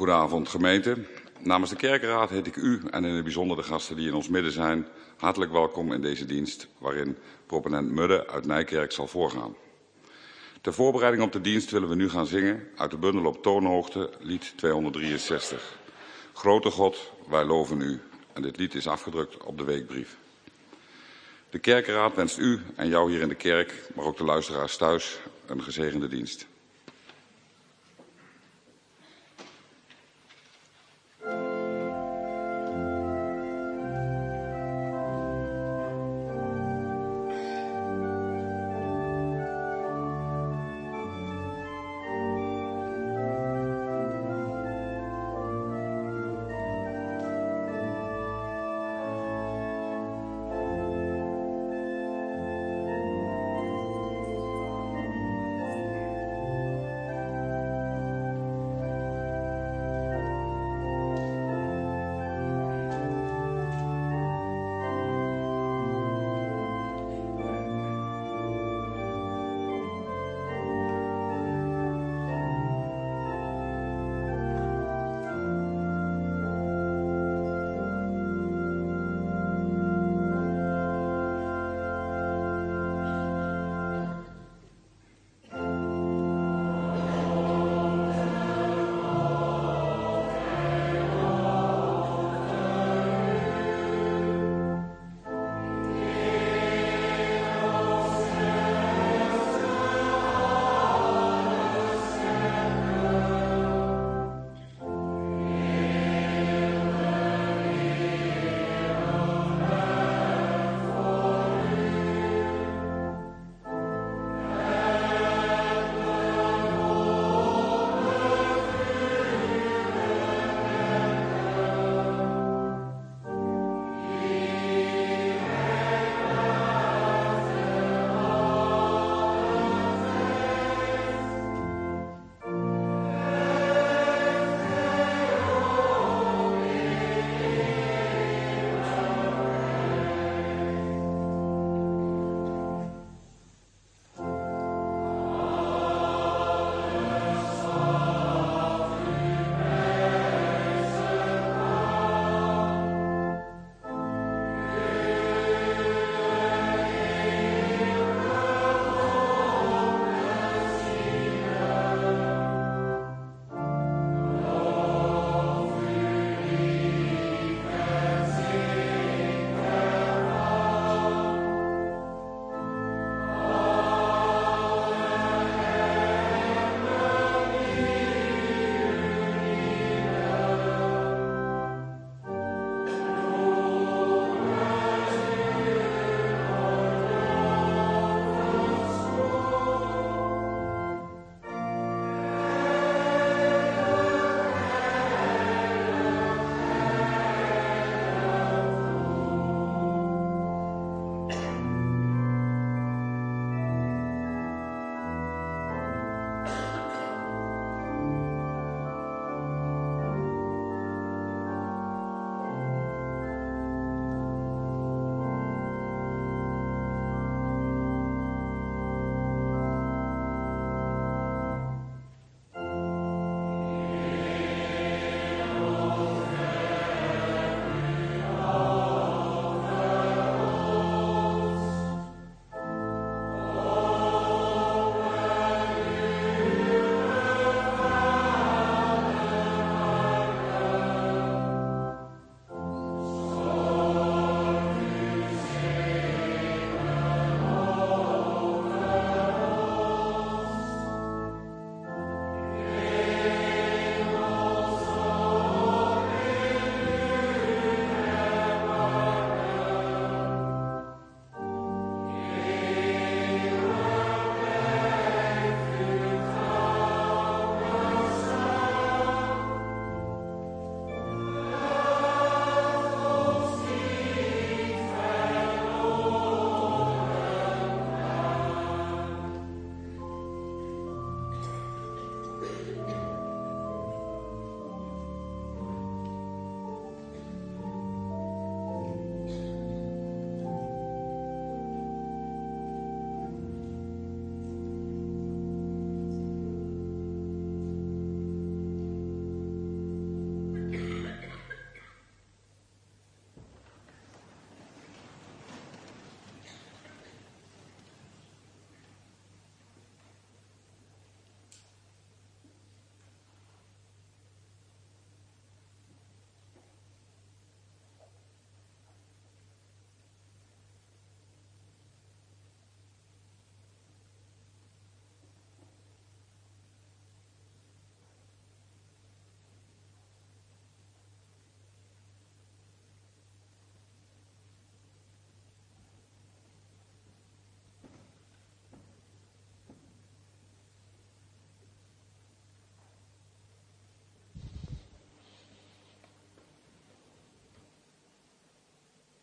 Goedenavond gemeente. Namens de kerkenraad heet ik u en in het bijzonder de gasten die in ons midden zijn hartelijk welkom in deze dienst waarin proponent Mudde uit Nijkerk zal voorgaan. Ter voorbereiding op de dienst willen we nu gaan zingen uit de bundel op toonhoogte lied 263. Grote God, wij loven u. En dit lied is afgedrukt op de weekbrief. De kerkenraad wenst u en jou hier in de kerk, maar ook de luisteraars thuis, een gezegende dienst.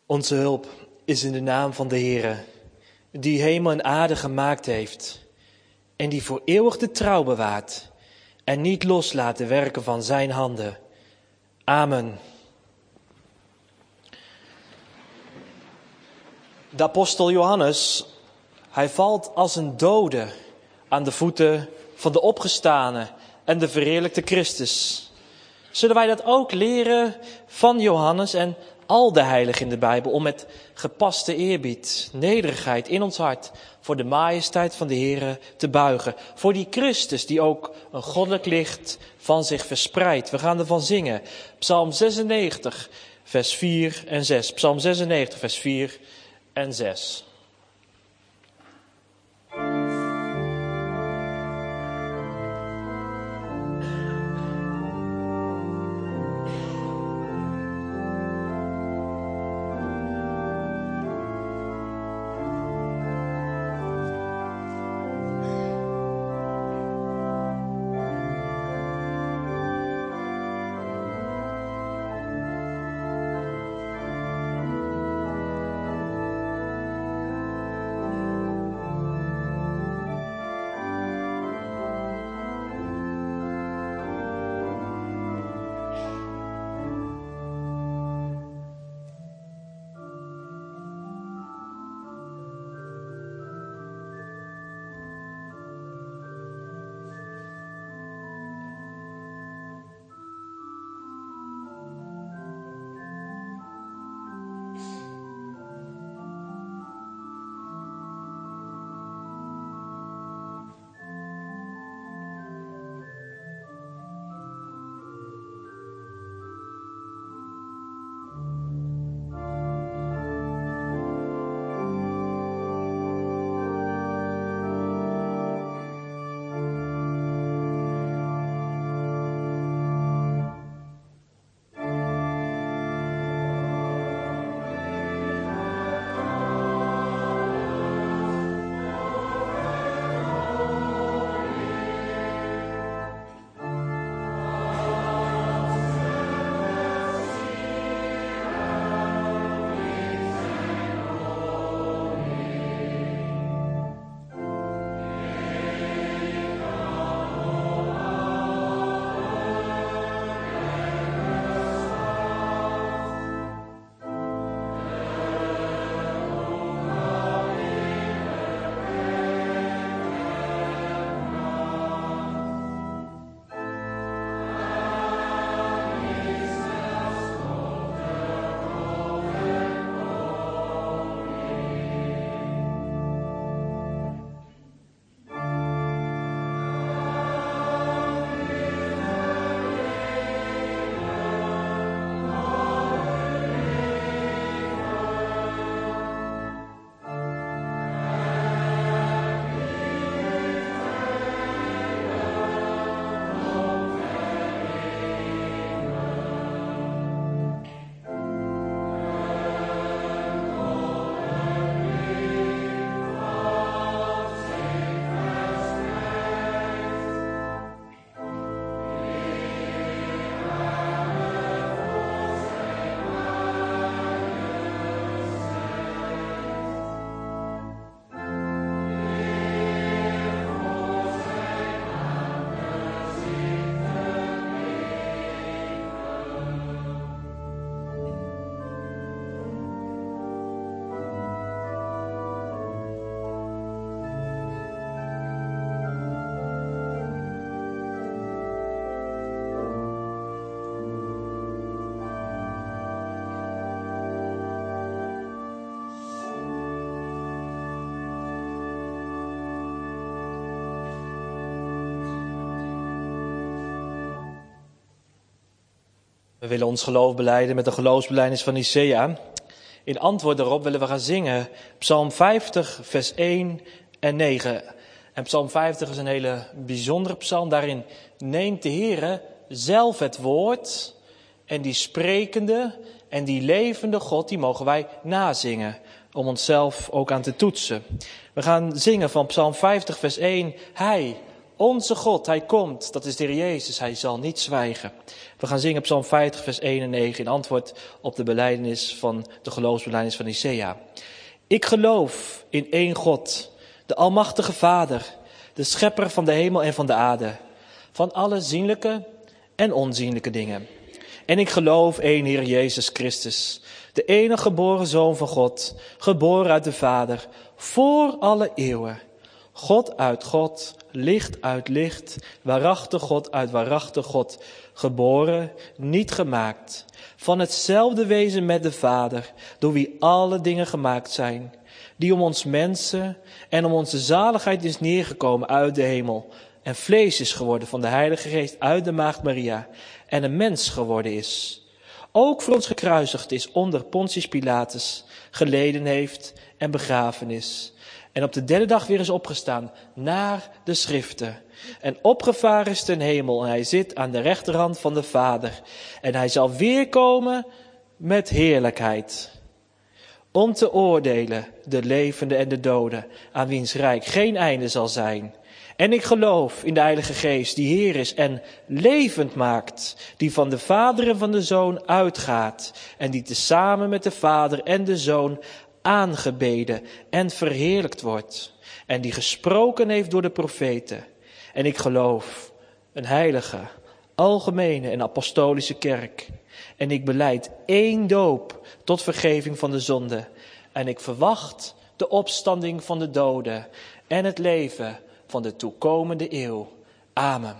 Onze hulp is in de naam van de Heere, die hemel en aarde gemaakt heeft en die voor eeuwig de trouw bewaart en niet loslaat de werken van zijn handen. Amen. De apostel Johannes, hij valt als een dode aan de voeten van de opgestane en de verheerlijkte Christus. Zullen wij dat ook leren van Johannes en al de heiligen in de Bijbel, om met gepaste eerbied, nederigheid in ons hart voor de majesteit van de Heere te buigen. Voor die Christus die ook een goddelijk licht van zich verspreidt. We gaan ervan zingen. Psalm 96, vers 4 en 6. Psalm 96, vers 4 en 6. We willen ons geloof belijden met de geloofsbelijdenis van Nicea. In antwoord daarop willen we gaan zingen Psalm 50, vers 1 en 9. En Psalm 50 is een hele bijzondere psalm. Daarin neemt de Heere zelf het woord en die sprekende en die levende God, die mogen wij nazingen. Om onszelf ook aan te toetsen. We gaan zingen van Psalm 50, vers 1. Hij, Onze God, hij komt, dat is de Heer Jezus, hij zal niet zwijgen. We gaan zingen Psalm 50, vers 1 en 9 in antwoord op de belijdenis van de geloofsbelijdenis van Nicea. Ik geloof in één God, de almachtige Vader, de schepper van de hemel en van de aarde, van alle zienlijke en onzienlijke dingen. En ik geloof één Heer Jezus Christus, de enige geboren Zoon van God, geboren uit de Vader, voor alle eeuwen. God uit God, licht uit licht, waarachtig God uit waarachtig God, geboren, niet gemaakt, van hetzelfde wezen met de Vader, door wie alle dingen gemaakt zijn, die om ons mensen en om onze zaligheid is neergekomen uit de hemel, en vlees is geworden van de Heilige Geest uit de Maagd Maria, en een mens geworden is. Ook voor ons gekruisigd is onder Pontius Pilatus, geleden heeft en begraven is. En op de derde dag weer is opgestaan naar de schriften. En opgevaren is ten hemel en hij zit aan de rechterhand van de Vader. En hij zal weer komen met heerlijkheid. Om te oordelen de levenden en de doden, aan wiens rijk geen einde zal zijn. En ik geloof in de Heilige Geest, die Heer is en levend maakt, die van de Vader en van de Zoon uitgaat. En die tezamen met de Vader en de Zoon aangebeden en verheerlijkt wordt. En die gesproken heeft door de profeten. En ik geloof een heilige, algemene en apostolische kerk. En ik belijd één doop tot vergeving van de zonde. En ik verwacht de opstanding van de doden en het leven van de toekomende eeuw. Amen.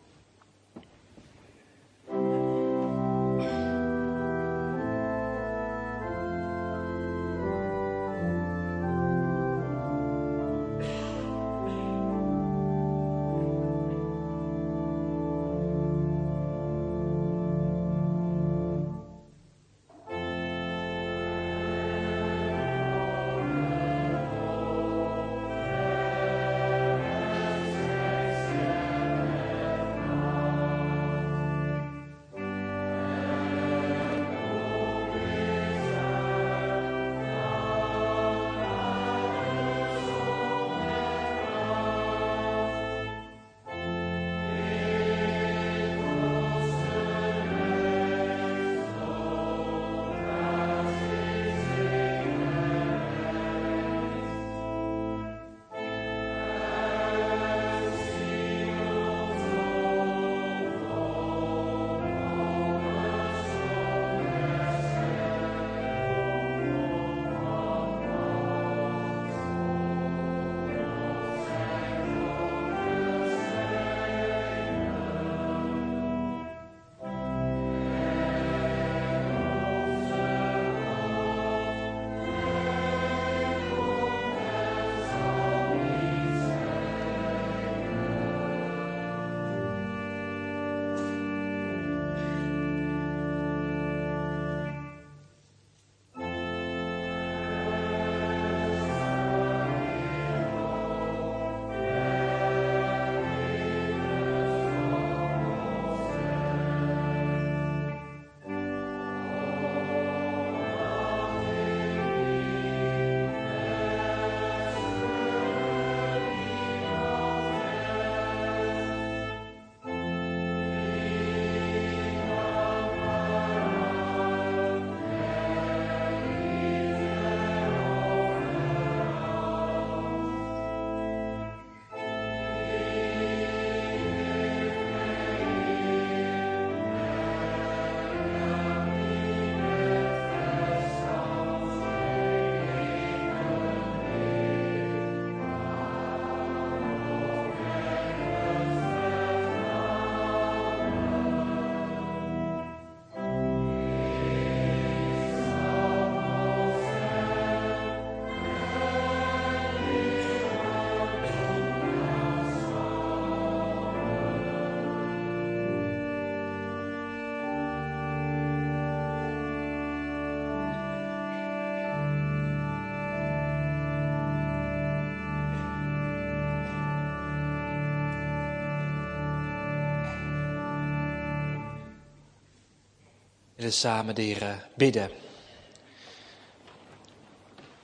We willen samen de Heer bidden.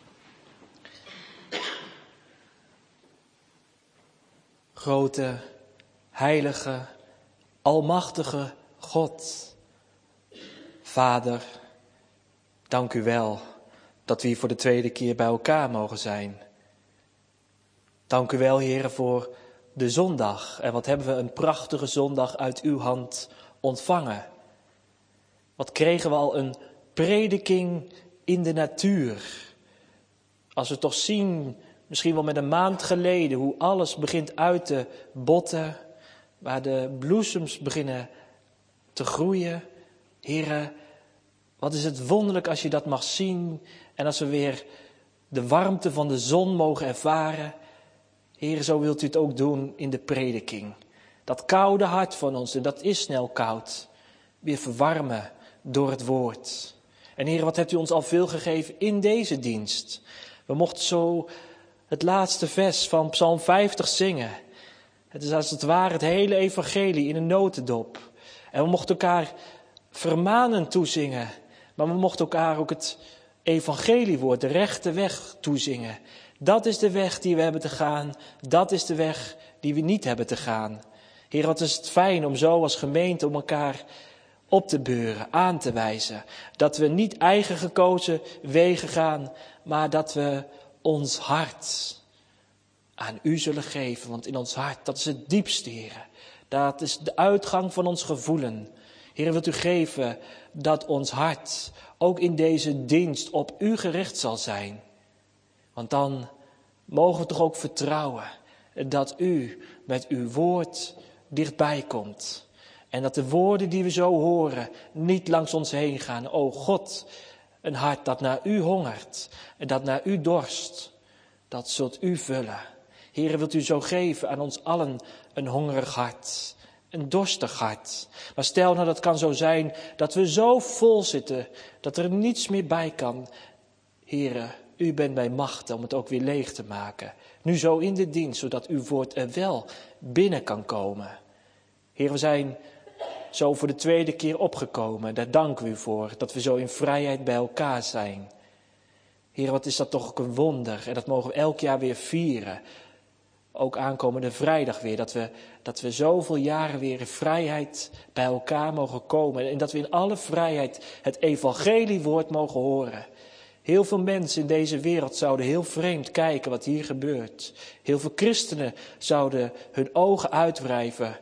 Grote heilige, almachtige God. Vader, dank u wel dat we hier voor de tweede keer bij elkaar mogen zijn. Dank u wel, Heere, voor de zondag. En wat hebben we een prachtige zondag uit uw hand ontvangen. Wat kregen we al een prediking in de natuur. Als we toch zien, misschien wel met een maand geleden, hoe alles begint uit te botten. Waar de bloesems beginnen te groeien. Heere, wat is het wonderlijk als je dat mag zien. En als we weer de warmte van de zon mogen ervaren. Heere, zo wilt u het ook doen in de prediking. Dat koude hart van ons, en dat is snel koud, weer verwarmen door het woord. En Heere, wat hebt u ons al veel gegeven in deze dienst. We mochten zo het laatste vers van Psalm 50 zingen. Het is als het ware het hele evangelie in een notendop. En we mochten elkaar vermanen toezingen. Maar we mochten elkaar ook het evangeliewoord, de rechte weg toezingen. Dat is de weg die we hebben te gaan. Dat is de weg die we niet hebben te gaan. Heer, wat is het fijn om zo als gemeente om elkaar op te beuren, aan te wijzen. Dat we niet eigen gekozen wegen gaan, maar dat we ons hart aan u zullen geven. Want in ons hart, dat is het diepste, Heer. Dat is de uitgang van ons gevoelen. Heer, wilt u geven dat ons hart ook in deze dienst op u gericht zal zijn. Want dan mogen we toch ook vertrouwen dat u met uw woord dichtbij komt. En dat de woorden die we zo horen niet langs ons heen gaan. O God, een hart dat naar u hongert en dat naar u dorst, dat zult u vullen. Heere, wilt u zo geven aan ons allen een hongerig hart, een dorstig hart. Maar stel nou, dat kan zo zijn dat we zo vol zitten dat er niets meer bij kan. Heere, u bent bij macht om het ook weer leeg te maken. Nu zo in de dienst, zodat uw woord er wel binnen kan komen. Heer, we zijn zo voor de tweede keer opgekomen. Daar danken we u voor, dat we zo in vrijheid bij elkaar zijn. Heer, wat is dat toch ook een wonder. En dat mogen we elk jaar weer vieren. Ook aankomende vrijdag weer. Dat we zoveel jaren weer in vrijheid bij elkaar mogen komen. En dat we in alle vrijheid het evangeliewoord mogen horen. Heel veel mensen in deze wereld zouden heel vreemd kijken wat hier gebeurt. Heel veel christenen zouden hun ogen uitwrijven.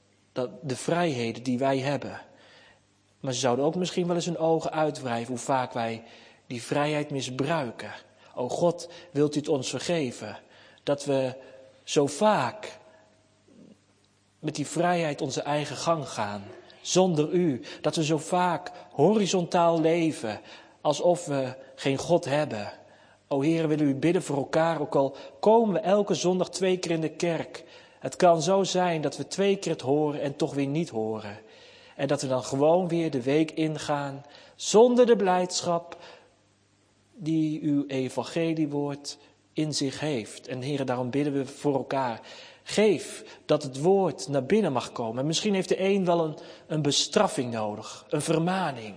De vrijheden die wij hebben. Maar ze zouden ook misschien wel eens hun ogen uitwrijven hoe vaak wij die vrijheid misbruiken. O God, wilt u het ons vergeven? Dat we zo vaak met die vrijheid onze eigen gang gaan. Zonder u. Dat we zo vaak horizontaal leven. Alsof we geen God hebben. O Heer, willen u bidden voor elkaar. Ook al komen we elke zondag 2 keer in de kerk. Het kan zo zijn dat we 2 keer het horen en toch weer niet horen. En dat we dan gewoon weer de week ingaan. Zonder de blijdschap die uw evangeliewoord in zich heeft. En Heer, daarom bidden we voor elkaar. Geef dat het woord naar binnen mag komen. En misschien heeft de een wel een bestraffing nodig. Een vermaning.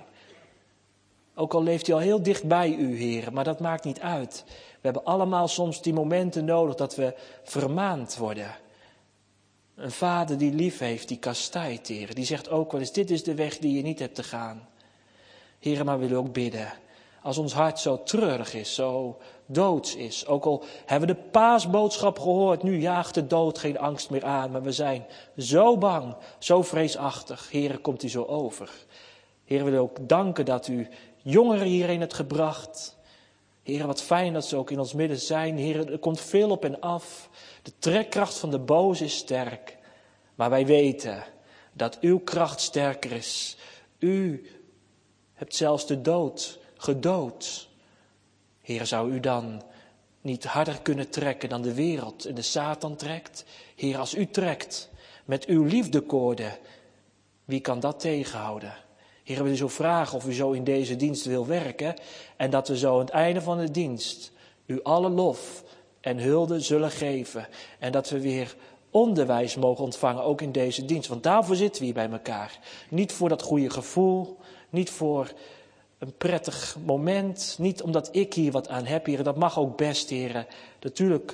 Ook al leeft hij al heel dicht bij u, Heer, maar dat maakt niet uit. We hebben allemaal soms die momenten nodig dat we vermaand worden. Een vader die lief heeft, die kastijdt, Heer. Die zegt ook wel eens, dit is de weg die je niet hebt te gaan. Heer, maar we willen ook bidden. Als ons hart zo treurig is, zo doods is. Ook al hebben we de paasboodschap gehoord, nu jaagt de dood geen angst meer aan. Maar we zijn zo bang, zo vreesachtig. Heer, komt u zo over. Heer, we willen ook danken dat u jongeren hierheen hebt gebracht. Heer, wat fijn dat ze ook in ons midden zijn. Heer, er komt veel op en af. De trekkracht van de boze is sterk. Maar wij weten dat uw kracht sterker is. U hebt zelfs de dood gedood. Heer, zou u dan niet harder kunnen trekken dan de wereld en de Satan trekt? Heer, als u trekt met uw liefdekoorden, wie kan dat tegenhouden? Heer, we willen zo vragen of u zo in deze dienst wil werken. En dat we zo aan het einde van de dienst u alle lof en hulde zullen geven. En dat we weer onderwijs mogen ontvangen, ook in deze dienst. Want daarvoor zitten we hier bij elkaar. Niet voor dat goede gevoel, niet voor een prettig moment. Niet omdat ik hier wat aan heb, Heer. Dat mag ook best, Heer. Natuurlijk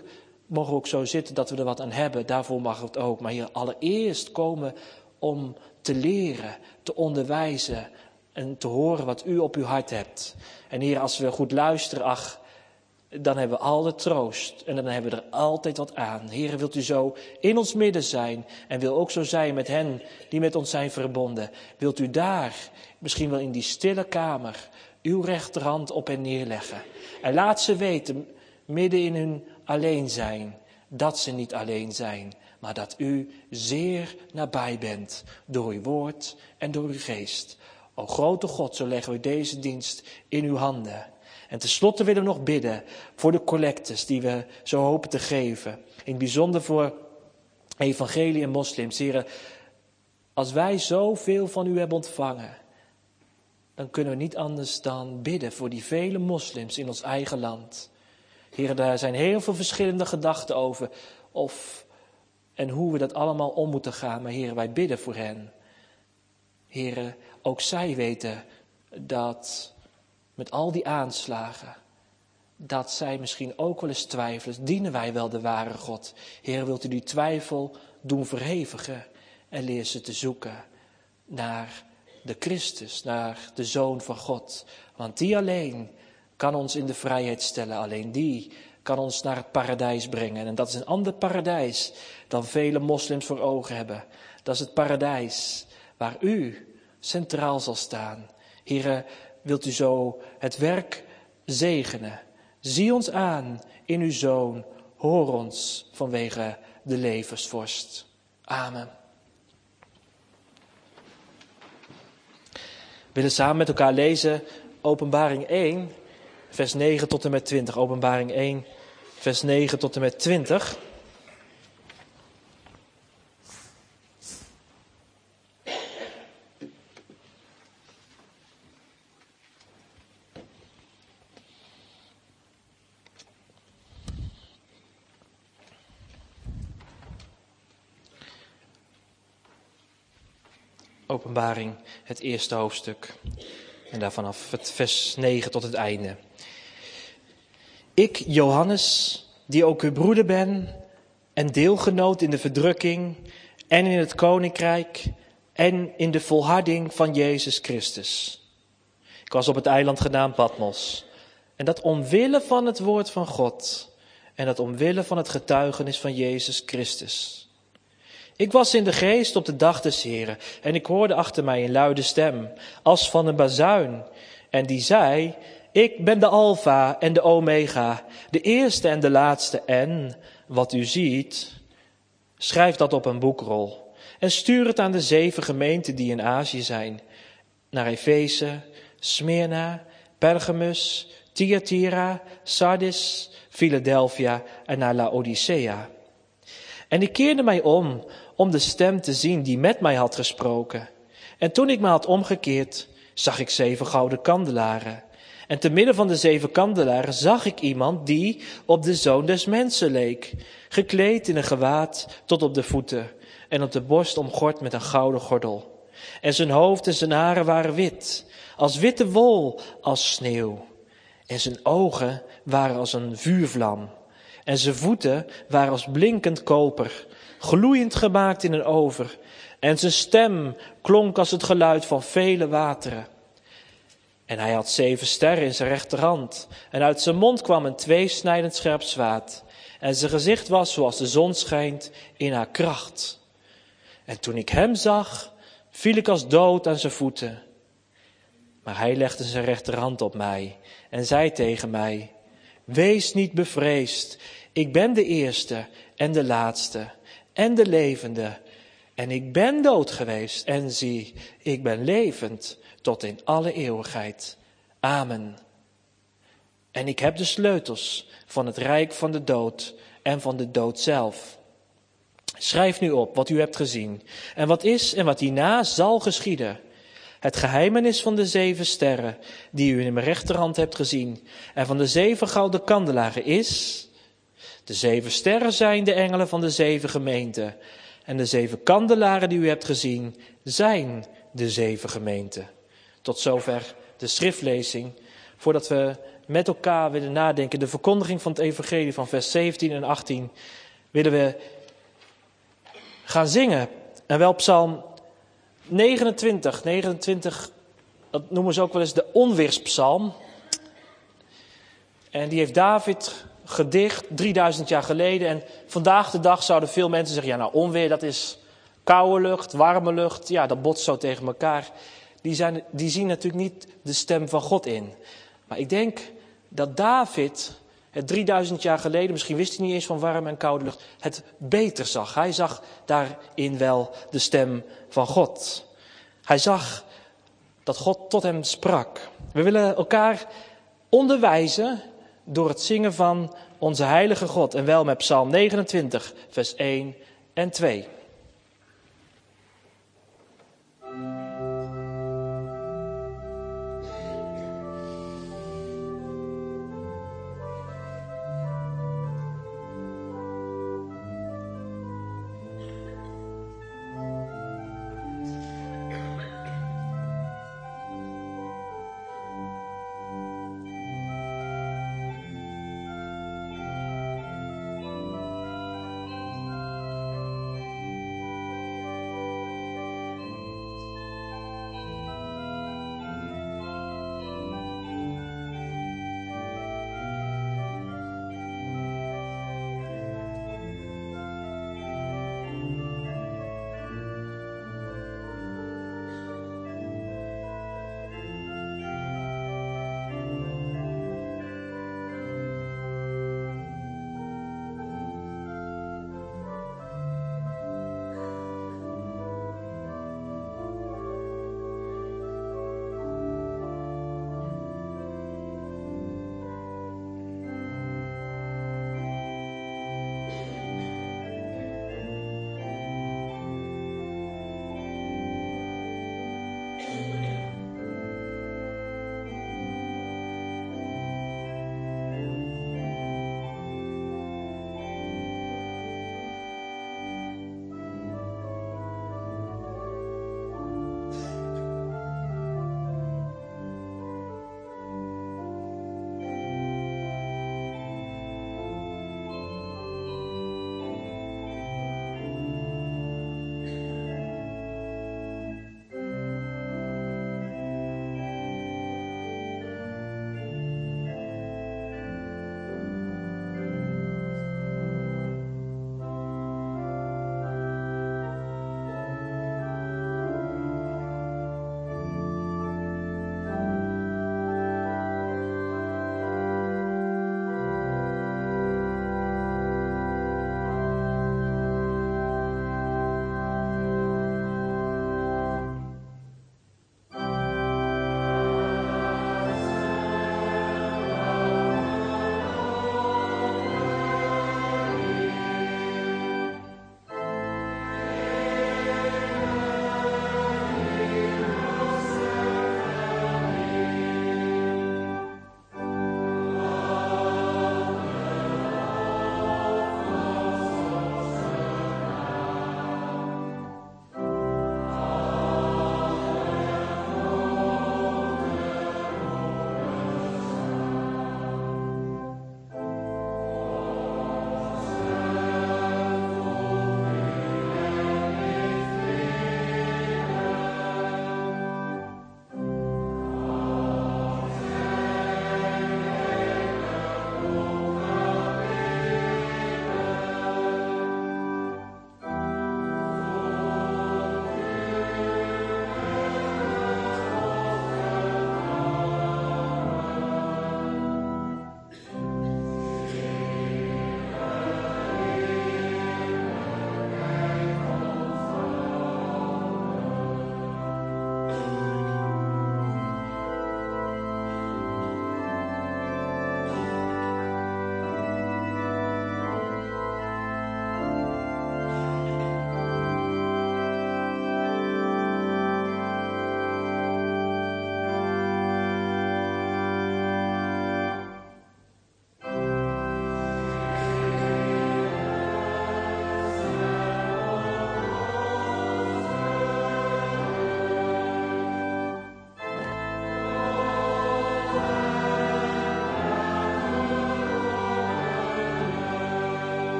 mogen we ook zo zitten dat we er wat aan hebben. Daarvoor mag het ook. Maar Heer, allereerst komen om te leren, te onderwijzen en te horen wat u op uw hart hebt. En Heer, als we goed luisteren, dan hebben we al de troost en dan hebben we er altijd wat aan. Heer, wilt u zo in ons midden zijn en wil ook zo zijn met hen die met ons zijn verbonden. Wilt u daar, misschien wel in die stille kamer, uw rechterhand op hen neerleggen. En laat ze weten, midden in hun alleen zijn, dat ze niet alleen zijn, maar dat u zeer nabij bent door uw woord en door uw geest. O grote God, zo leggen we deze dienst in uw handen. En tenslotte willen we nog bidden voor de collectes die we zo hopen te geven. In het bijzonder voor evangelie en moslims. Heren, als wij zoveel van u hebben ontvangen, dan kunnen we niet anders dan bidden voor die vele moslims in ons eigen land. Heren, daar zijn heel veel verschillende gedachten over en hoe we dat allemaal om moeten gaan. Maar heren, wij bidden voor hen. Heren, ook zij weten dat met al die aanslagen, dat zij misschien ook wel eens twijfelen. Dienen wij wel de ware God? Heer, wilt u die twijfel doen verhevigen en leer ze te zoeken naar de Christus, naar de Zoon van God. Want die alleen kan ons in de vrijheid stellen. Alleen die kan ons naar het paradijs brengen. En dat is een ander paradijs dan vele moslims voor ogen hebben. Dat is het paradijs waar u centraal zal staan. Heere, wilt u zo het werk zegenen? Zie ons aan in uw Zoon. Hoor ons vanwege de levensvorst. Amen. We willen samen met elkaar lezen Openbaring 1, vers 9 tot en met 20. Openbaring 1, vers 9 tot en met 20. Openbaring, het eerste hoofdstuk. En daar vanaf het vers 9 tot het einde. Ik, Johannes, die ook uw broeder ben en deelgenoot in de verdrukking en in het koninkrijk en in de volharding van Jezus Christus. Ik was op het eiland genaamd Patmos. En dat omwille van het woord van God en dat omwille van het getuigenis van Jezus Christus. Ik was in de geest op de dag des Heren en ik hoorde achter mij een luide stem, als van een bazuin. En die zei, ik ben de Alfa en de Omega, de eerste en de laatste. En wat u ziet, schrijf dat op een boekrol. En stuur het aan de 7 gemeenten die in Azië zijn. Naar Efeze, Smyrna, Pergamus, Thyatira, Sardis, Philadelphia en naar Laodicea. En ik keerde mij om de stem te zien die met mij had gesproken. En toen ik me had omgekeerd, zag ik 7 gouden kandelaren. En te midden van de 7 kandelaren zag ik iemand die op de Zoon des Mensen leek, gekleed in een gewaad tot op de voeten en op de borst omgord met een gouden gordel. En zijn hoofd en zijn haren waren wit, als witte wol, als sneeuw. En zijn ogen waren als een vuurvlam. En zijn voeten waren als blinkend koper, gloeiend gemaakt in een oven. En zijn stem klonk als het geluid van vele wateren. En hij had 7 sterren in zijn rechterhand. En uit zijn mond kwam een 2-snijdend scherp zwaard. En zijn gezicht was zoals de zon schijnt in haar kracht. En toen ik hem zag, viel ik als dood aan zijn voeten. Maar hij legde zijn rechterhand op mij en zei tegen mij, wees niet bevreesd, ik ben de eerste en de laatste en de levende. En ik ben dood geweest en zie, ik ben levend tot in alle eeuwigheid. Amen. En ik heb de sleutels van het rijk van de dood en van de dood zelf. Schrijf nu op wat u hebt gezien en wat is en wat hierna zal geschieden. Het geheimenis van de 7 sterren die u in mijn rechterhand hebt gezien en van de 7 gouden kandelaren is, de 7 sterren zijn de engelen van de 7 gemeenten en de 7 kandelaren die u hebt gezien zijn de 7 gemeenten. Tot zover de schriftlezing. Voordat we met elkaar willen nadenken. De verkondiging van het evangelie van vers 17 en 18 willen we gaan zingen. En wel Psalm 29. 29, dat noemen ze ook wel eens de onweerspsalm. En die heeft David gedicht 3000 jaar geleden. En vandaag de dag zouden veel mensen zeggen, ja nou onweer dat is koude lucht, warme lucht. Ja, dat botst zo tegen elkaar. Die zien natuurlijk niet de stem van God in. Maar ik denk dat David het 3000 jaar geleden, misschien wist hij niet eens van warme en koude lucht, het beter zag. Hij zag daarin wel de stem van God. Hij zag dat God tot hem sprak. We willen elkaar onderwijzen door het zingen van onze heilige God. En wel met Psalm 29, vers 1 en 2.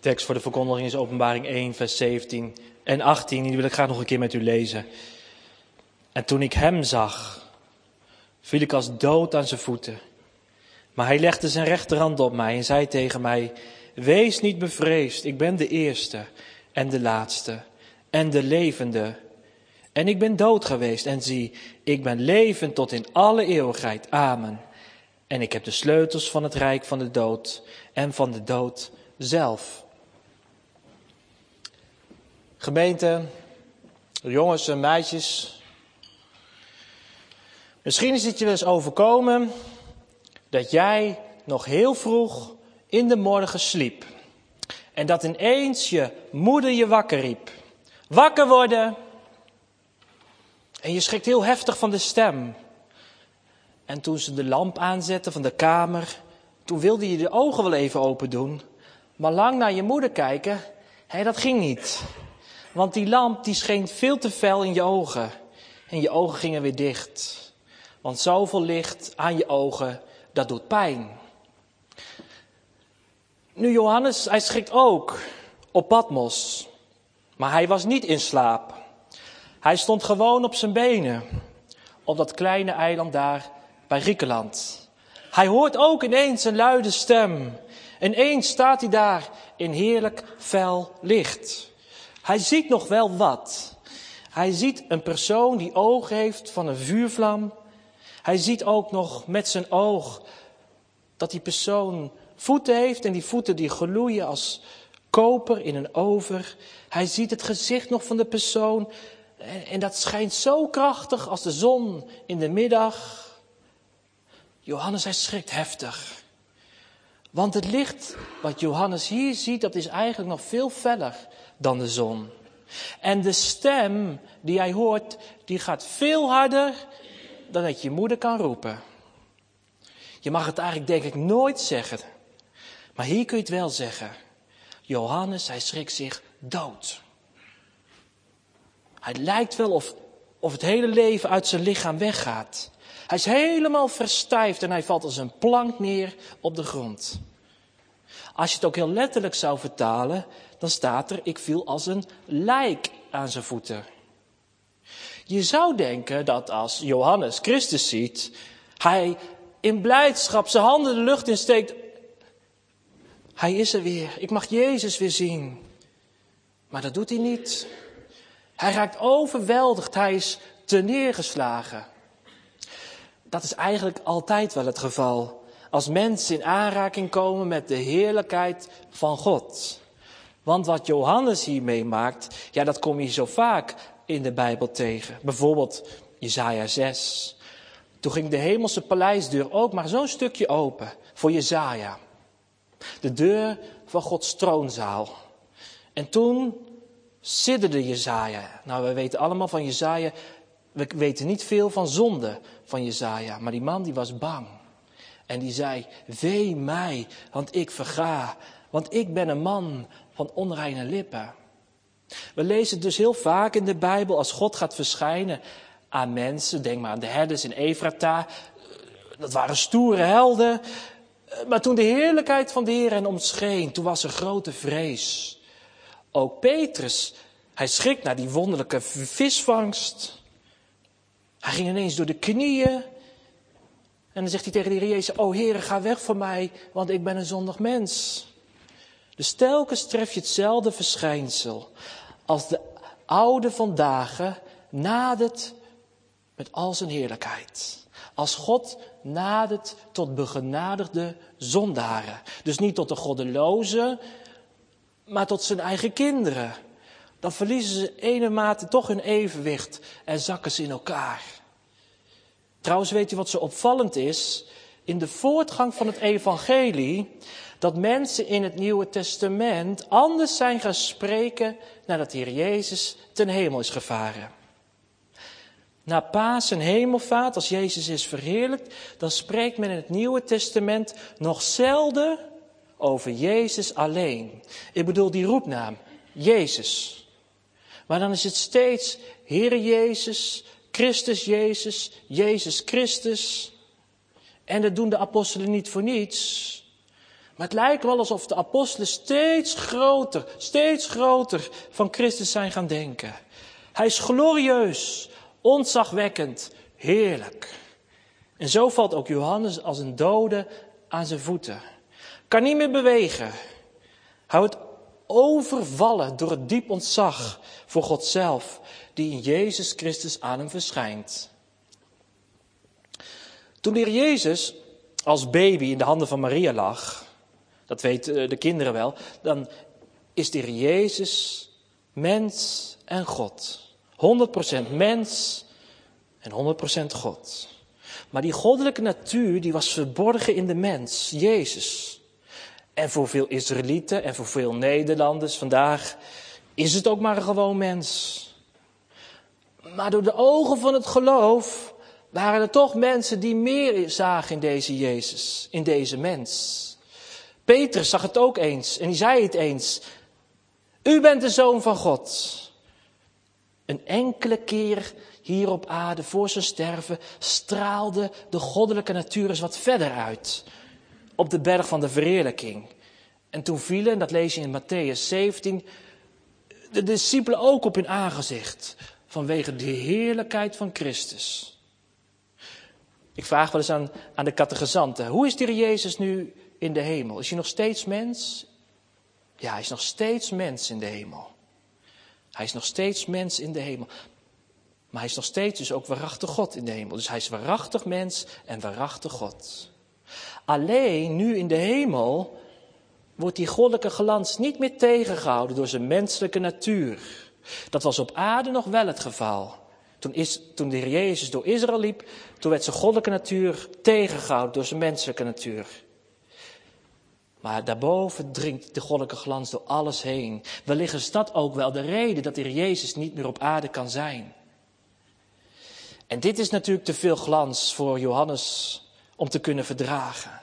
Tekst voor de verkondiging is Openbaring 1, vers 17 en 18. Die wil ik graag nog een keer met u lezen. En toen ik hem zag, viel ik als dood aan zijn voeten. Maar hij legde zijn rechterhand op mij en zei tegen mij: wees niet bevreesd, ik ben de eerste en de laatste en de levende. En ik ben dood geweest en zie, ik ben levend tot in alle eeuwigheid. Amen. En ik heb de sleutels van het rijk van de dood en van de dood zelf. Gemeente, jongens en meisjes. Misschien is het je wel eens overkomen dat jij nog heel vroeg in de morgen sliep. En dat ineens je moeder je wakker riep. Wakker worden! En je schrikt heel heftig van de stem. En toen ze de lamp aanzette van de kamer, toen wilde je de ogen wel even open doen. Maar lang naar je moeder kijken, dat ging niet. Want die lamp die scheen veel te fel in je ogen. En je ogen gingen weer dicht. Want zoveel licht aan je ogen, dat doet pijn. Nu Johannes, hij schrikt ook op Patmos. Maar hij was niet in slaap. Hij stond gewoon op zijn benen. Op dat kleine eiland daar bij Griekenland. Hij hoort ook ineens een luide stem. Ineens staat hij daar in heerlijk fel licht. Hij ziet nog wel wat. Hij ziet een persoon die ogen heeft van een vuurvlam. Hij ziet ook nog met zijn oog dat die persoon voeten heeft. En die voeten die gloeien als koper in een oven. Hij ziet het gezicht nog van de persoon. En dat schijnt zo krachtig als de zon in de middag. Johannes, hij schrikt heftig. Want het licht wat Johannes hier ziet, dat is eigenlijk nog veel feller dan de zon. En de stem die hij hoort, die gaat veel harder dan dat je moeder kan roepen. Je mag het eigenlijk denk ik nooit zeggen. Maar hier kun je het wel zeggen. Johannes, hij schrikt zich dood. Hij lijkt wel of het hele leven uit zijn lichaam weggaat. Hij is helemaal verstijfd en hij valt als een plank neer op de grond. Als je het ook heel letterlijk zou vertalen, dan staat er: ik viel als een lijk aan zijn voeten. Je zou denken dat als Johannes Christus ziet, hij in blijdschap zijn handen de lucht insteekt. Hij is er weer, ik mag Jezus weer zien. Maar dat doet hij niet. Hij raakt overweldigd, hij is terneergeslagen. Dat is eigenlijk altijd wel het geval als mensen in aanraking komen met de heerlijkheid van God. Want wat Johannes hier meemaakt, ja, dat kom je zo vaak in de Bijbel tegen. Bijvoorbeeld Jesaja 6. Toen ging de hemelse paleisdeur ook maar zo'n stukje open voor Jesaja. De deur van Gods troonzaal. En toen sidderde Jesaja. Nou, we weten allemaal van Jesaja, we weten niet veel van zonde van Jesaja. Maar die man die was bang. En die zei: wee mij, want ik verga. Want ik ben een man van onreine lippen. We lezen dus heel vaak in de Bijbel als God gaat verschijnen aan mensen. Denk maar aan de herders in Efrata. Dat waren stoere helden. Maar toen de heerlijkheid van de Heer hen omscheen, toen was er grote vrees. Ook Petrus, hij schrikt naar die wonderlijke visvangst. Hij ging ineens door de knieën. En dan zegt hij tegen de Heer Jezus: o Heere, ga weg van mij, want ik ben een zondig mens. Dus telkens tref je hetzelfde verschijnsel. Als de oude vandaag nadert met al zijn heerlijkheid. Als God nadert tot begenadigde zondaren. Dus niet tot de goddelozen, maar tot zijn eigen kinderen. Dan verliezen ze ene mate toch hun evenwicht en zakken ze in elkaar. Trouwens, weet u wat zo opvallend is? In de voortgang van het evangelie, dat mensen in het Nieuwe Testament anders zijn gaan spreken nadat de Heer Jezus ten hemel is gevaren. Na Paas en hemelvaart, als Jezus is verheerlijkt, dan spreekt men in het Nieuwe Testament nog zelden over Jezus alleen. Ik bedoel die roepnaam, Jezus. Maar dan is het steeds Heere Jezus, Christus Jezus, Jezus Christus. En dat doen de apostelen niet voor niets. Maar het lijkt wel alsof de apostelen steeds groter van Christus zijn gaan denken. Hij is glorieus, ontzagwekkend, heerlijk. En zo valt ook Johannes als een dode aan zijn voeten. Kan niet meer bewegen. Hij wordt overvallen door het diep ontzag voor God zelf, die in Jezus Christus aan hem verschijnt. Toen de Heer Jezus als baby in de handen van Maria lag, dat weten de kinderen wel, dan is de Heer Jezus mens en God. 100% mens en 100% God. Maar die goddelijke natuur die was verborgen in de mens, Jezus. En voor veel Israëlieten en voor veel Nederlanders vandaag is het ook maar een gewoon mens. Maar door de ogen van het geloof waren er toch mensen die meer zagen in deze Jezus, in deze mens. Petrus zag het ook eens en die zei het eens. U bent de Zoon van God. Een enkele keer hier op aarde voor zijn sterven straalde de goddelijke natuur eens wat verder uit. Op de berg van de verheerlijking. En toen vielen, en dat lees je in Mattheüs 17, de discipelen ook op hun aangezicht. Vanwege de heerlijkheid van Christus. Ik vraag wel eens aan de catechizanten. Hoe is de Heer Jezus nu in de hemel? Is hij nog steeds mens? Ja, hij is nog steeds mens in de hemel. Hij is nog steeds mens in de hemel. Maar hij is nog steeds dus ook waarachtig God in de hemel. Dus hij is waarachtig mens en waarachtig God. Alleen nu in de hemel wordt die goddelijke glans niet meer tegengehouden door zijn menselijke natuur. Dat was op aarde nog wel het geval. Toen de Heer Jezus door Israël liep, toen werd zijn goddelijke natuur tegengehouden door zijn menselijke natuur. Maar daarboven dringt de goddelijke glans door alles heen. Wellicht is dat ook wel de reden dat de Heer Jezus niet meer op aarde kan zijn. En dit is natuurlijk te veel glans voor Johannes om te kunnen verdragen.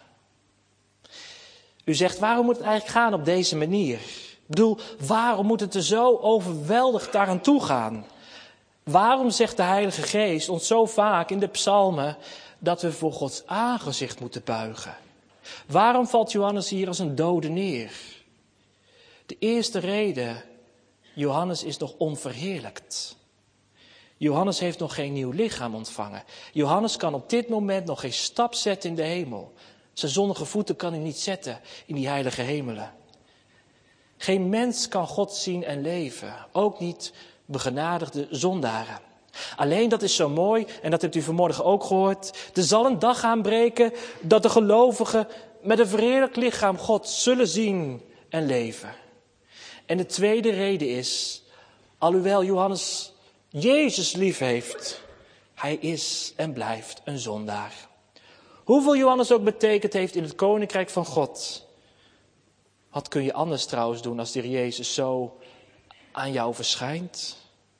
U zegt, waarom moet het eigenlijk gaan op deze manier? Ik bedoel, waarom moet het er zo overweldigd daaraan toe gaan? Waarom zegt de Heilige Geest ons zo vaak in de psalmen dat we voor Gods aangezicht moeten buigen? Waarom valt Johannes hier als een dode neer? De eerste reden, Johannes is nog onverheerlijkt. Johannes heeft nog geen nieuw lichaam ontvangen. Johannes kan op dit moment nog geen stap zetten in de hemel. Zijn zondige voeten kan hij niet zetten in die heilige hemelen. Geen mens kan God zien en leven. Ook niet begenadigde zondaren. Alleen, dat is zo mooi, en dat hebt u vanmorgen ook gehoord. Er zal een dag aanbreken dat de gelovigen met een verheerlijkt lichaam God zullen zien en leven. En de tweede reden is, alhoewel Johannes Jezus lief heeft, hij is en blijft een zondaar. Hoeveel Johannes ook betekend heeft in het koninkrijk van God. Wat kun je anders trouwens doen als de Heer Jezus zo aan jou verschijnt?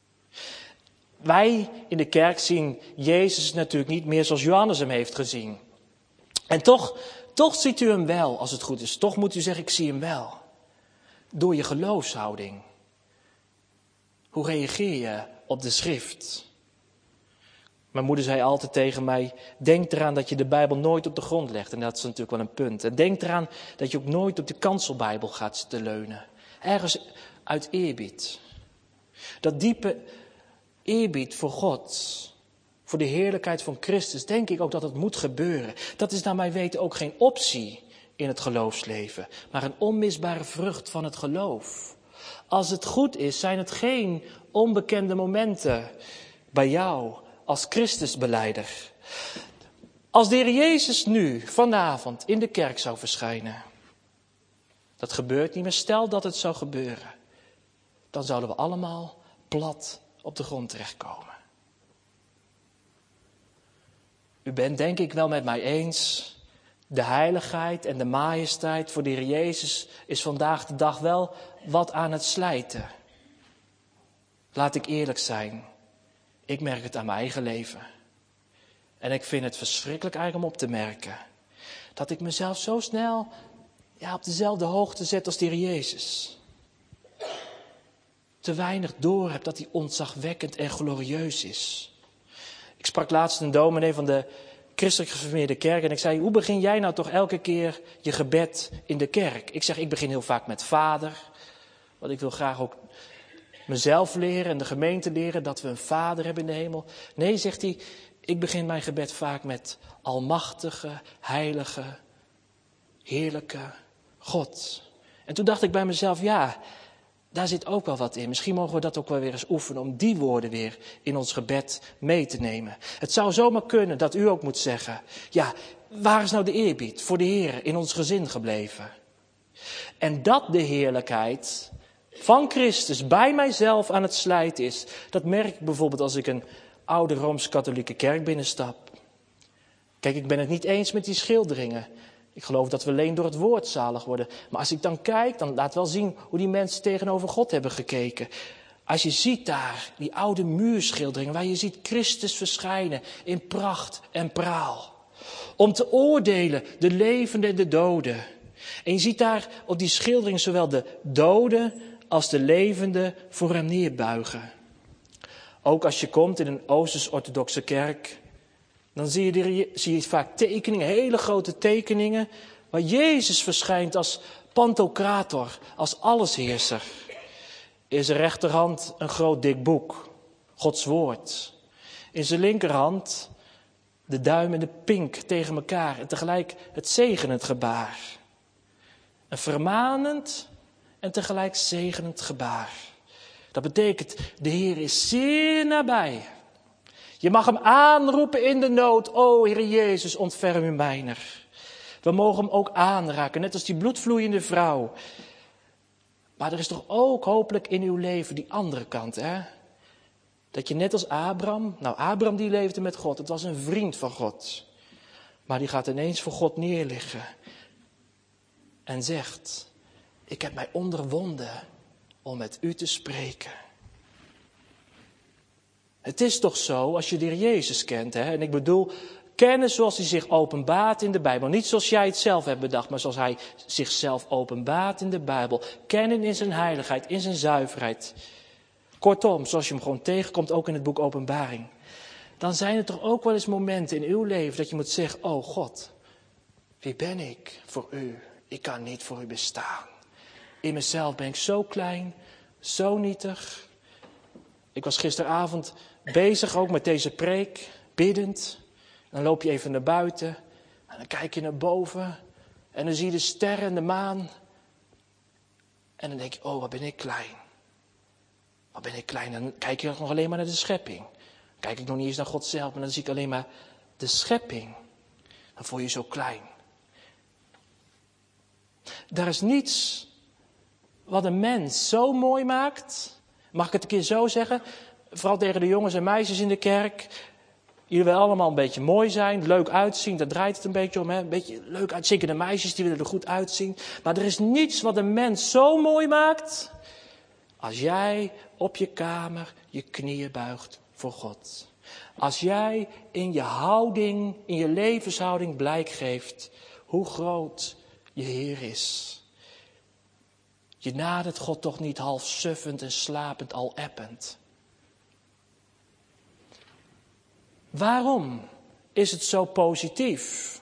Wij in de kerk zien Jezus natuurlijk niet meer zoals Johannes hem heeft gezien. En toch ziet u hem wel, als het goed is. Toch moet u zeggen, ik zie hem wel. Door je geloofshouding. Hoe reageer je op de schrift? Mijn moeder zei altijd tegen mij, denk eraan dat je de Bijbel nooit op de grond legt. En dat is natuurlijk wel een punt. En denk eraan dat je ook nooit op de kanselbijbel gaat zitten leunen. Ergens uit eerbied. Dat diepe eerbied voor God, voor de heerlijkheid van Christus, denk ik ook dat het moet gebeuren. Dat is naar mijn weten ook geen optie in het geloofsleven, maar een onmisbare vrucht van het geloof. Als het goed is, zijn het geen onbekende momenten bij jou als Christusbelijder. Als de Heer Jezus nu vanavond in de kerk zou verschijnen, dat gebeurt niet meer, stel dat het zou gebeuren, dan zouden we allemaal plat op de grond terechtkomen. U bent denk ik wel met mij eens, de heiligheid en de majesteit voor de Heer Jezus is vandaag de dag wel wat aan het slijten. Laat ik eerlijk zijn, ik merk het aan mijn eigen leven. En ik vind het verschrikkelijk eigenlijk om op te merken dat ik mezelf zo snel op dezelfde hoogte zet als de Heer Jezus. Te weinig door heb dat hij ontzagwekkend en glorieus is. Ik sprak laatst een dominee van de christelijk gereformeerde kerk. En ik zei, hoe begin jij nou toch elke keer je gebed in de kerk? Ik zeg, ik begin heel vaak met Vader. Want ik wil graag ook mezelf leren en de gemeente leren dat we een Vader hebben in de hemel. Nee, zegt hij, ik begin mijn gebed vaak met almachtige, heilige, heerlijke God. En toen dacht ik bij mezelf, ja, daar zit ook wel wat in. Misschien mogen we dat ook wel weer eens oefenen om die woorden weer in ons gebed mee te nemen. Het zou zomaar kunnen dat u ook moet zeggen, ja, waar is nou de eerbied voor de Heer in ons gezin gebleven? En dat de heerlijkheid van Christus bij mijzelf aan het slijten is, dat merk ik bijvoorbeeld als ik een oude Rooms-Katholieke kerk binnenstap. Kijk, ik ben het niet eens met die schilderingen. Ik geloof dat we alleen door het woord zalig worden. Maar als ik dan kijk, dan laat wel zien hoe die mensen tegenover God hebben gekeken. Als je ziet daar die oude muurschilderingen waar je ziet Christus verschijnen in pracht en praal. Om te oordelen de levenden en de doden. En je ziet daar op die schildering zowel de doden als de levenden voor hem neerbuigen. Ook als je komt in een Oosters-orthodoxe kerk, dan zie je vaak tekeningen, hele grote tekeningen, waar Jezus verschijnt als Pantocrator, als allesheerser. In zijn rechterhand een groot dik boek, Gods woord. In zijn linkerhand de duim en de pink tegen elkaar en tegelijk het zegenend gebaar. Een vermanend en tegelijk zegenend gebaar. Dat betekent, de Heer is zeer nabij. Je mag hem aanroepen in de nood. O Heer Jezus, ontferm u mijner. We mogen hem ook aanraken, net als die bloedvloeiende vrouw. Maar er is toch ook hopelijk in uw leven die andere kant, hè? Dat je net als Abraham, Abraham die leefde met God, het was een vriend van God. Maar die gaat ineens voor God neerliggen. En zegt, ik heb mij onderwonden om met u te spreken. Het is toch zo, als je de Heer Jezus kent, hè? En ik bedoel, kennen zoals hij zich openbaart in de Bijbel. Niet zoals jij het zelf hebt bedacht, maar zoals hij zichzelf openbaart in de Bijbel. Kennen in zijn heiligheid, in zijn zuiverheid. Kortom, zoals je hem gewoon tegenkomt, ook in het boek Openbaring. Dan zijn er toch ook wel eens momenten in uw leven dat je moet zeggen, oh God, wie ben ik voor u? Ik kan niet voor u bestaan. In mezelf ben ik zo klein, zo nietig. Ik was gisteravond bezig ook met deze preek, biddend. Dan loop je even naar buiten en dan kijk je naar boven. En dan zie je de sterren en de maan. En dan denk je, oh wat ben ik klein. Wat ben ik klein. En dan kijk je nog alleen maar naar de schepping. Dan kijk ik nog niet eens naar God zelf, maar dan zie ik alleen maar de schepping. Dan voel je je zo klein. Daar is niets wat een mens zo mooi maakt. Mag ik het een keer zo zeggen? Vooral tegen de jongens en meisjes in de kerk. Jullie willen allemaal een beetje mooi zijn, leuk uitzien. Daar draait het een beetje om. Hè? Een beetje leuk uit. Zeker de meisjes, die willen er goed uitzien. Maar er is niets wat een mens zo mooi maakt als jij op je kamer je knieën buigt voor God. Als jij in je houding, in je levenshouding blijk geeft hoe groot je Heer is. Je nadert God toch niet half suffend en slapend al append. Waarom is het zo positief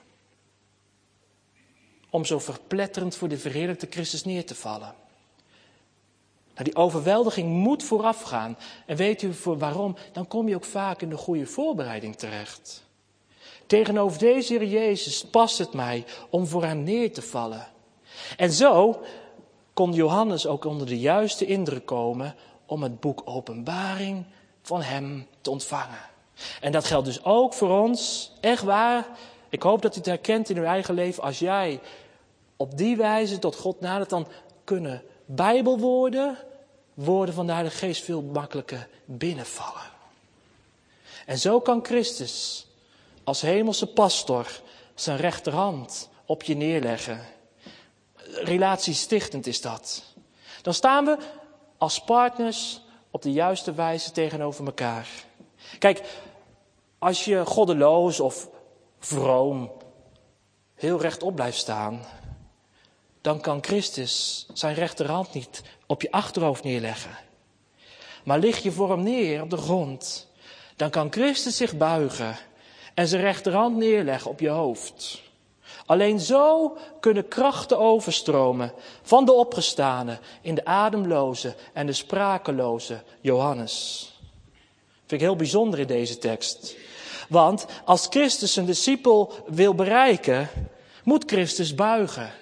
om zo verpletterend voor de verheerlijkte Christus neer te vallen? Nou, die overweldiging moet vooraf gaan. En weet u voor waarom? Dan kom je ook vaak in de goede voorbereiding terecht. Tegenover deze Heer Jezus past het mij om voor hem neer te vallen. En zo kon Johannes ook onder de juiste indruk komen om het boek Openbaring van hem te ontvangen. En dat geldt dus ook voor ons, echt waar. Ik hoop dat u het herkent in uw eigen leven. Als jij op die wijze tot God nadert, dan kunnen Bijbelwoorden, woorden van de Heilige Geest veel makkelijker binnenvallen. En zo kan Christus als hemelse pastor zijn rechterhand op je neerleggen. Relatiestichtend is dat. Dan staan we als partners op de juiste wijze tegenover elkaar. Kijk, als je goddeloos of vroom heel rechtop blijft staan, dan kan Christus zijn rechterhand niet op je achterhoofd neerleggen. Maar lig je voor hem neer op de grond, dan kan Christus zich buigen en zijn rechterhand neerleggen op je hoofd. Alleen zo kunnen krachten overstromen van de opgestane in de ademloze en de sprakeloze Johannes. Vind ik heel bijzonder in deze tekst. Want als Christus een discipel wil bereiken, moet Christus buigen.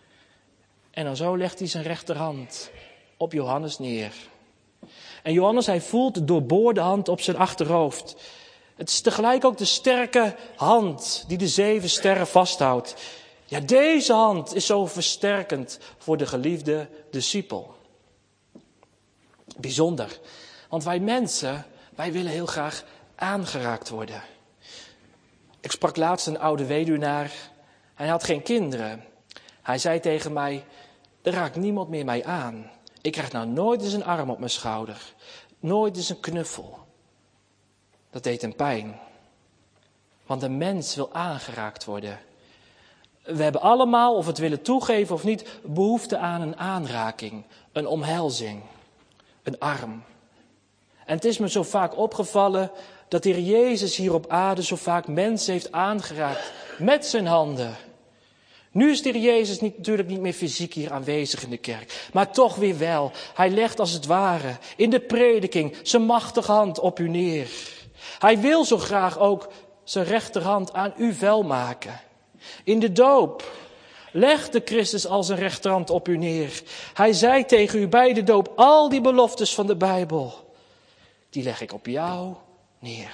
En dan zo legt hij zijn rechterhand op Johannes neer. En Johannes, hij voelt de doorboorde hand op zijn achterhoofd. Het is tegelijk ook de sterke hand die de 7 sterren vasthoudt. Ja, deze hand is zo versterkend voor de geliefde discipel. Bijzonder, want wij mensen, wij willen heel graag aangeraakt worden. Ik sprak laatst een oude weduwnaar. Hij had geen kinderen. Hij zei tegen mij, er raakt niemand meer mij aan. Ik krijg nou nooit eens een arm op mijn schouder. Nooit eens een knuffel. Dat deed hem pijn. Want een mens wil aangeraakt worden. We hebben allemaal, of we het willen toegeven of niet, behoefte aan een aanraking. Een omhelzing. Een arm. En het is me zo vaak opgevallen dat de Heer Jezus hier op aarde zo vaak mensen heeft aangeraakt met zijn handen. Nu is de Heer Jezus natuurlijk niet meer fysiek hier aanwezig in de kerk, maar toch weer wel. Hij legt als het ware in de prediking zijn machtige hand op u neer. Hij wil zo graag ook zijn rechterhand aan u vuil maken. In de doop legde Christus al zijn rechterhand op u neer. Hij zei tegen u bij de doop, al die beloftes van de Bijbel, die leg ik op jou neer.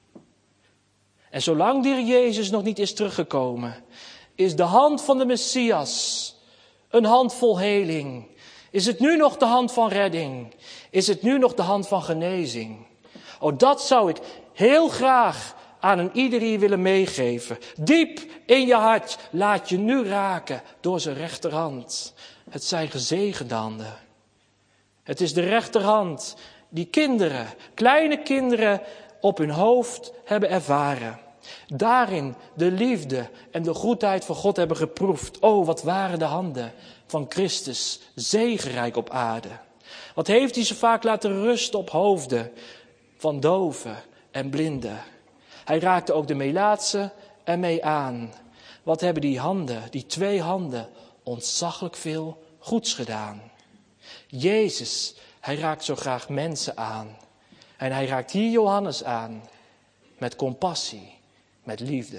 En zolang de Heer Jezus nog niet is teruggekomen, is de hand van de Messias een hand vol heling. Is het nu nog de hand van redding? Is het nu nog de hand van genezing? Oh, dat zou ik heel graag aan een ieder hier willen meegeven. Diep in je hart laat je nu raken door zijn rechterhand. Het zijn gezegende handen. Het is de rechterhand die kinderen, kleine kinderen, op hun hoofd hebben ervaren. Daarin de liefde en de goedheid van God hebben geproefd. Oh, wat waren de handen van Christus, zegenrijk op aarde. Wat heeft hij zo vaak laten rusten op hoofden van doven en blinden. Hij raakte ook de melaatse ermee aan. Wat hebben die handen, die 2 handen, ontzaglijk veel goeds gedaan. Jezus, hij raakt zo graag mensen aan. En hij raakt hier Johannes aan met compassie, met liefde.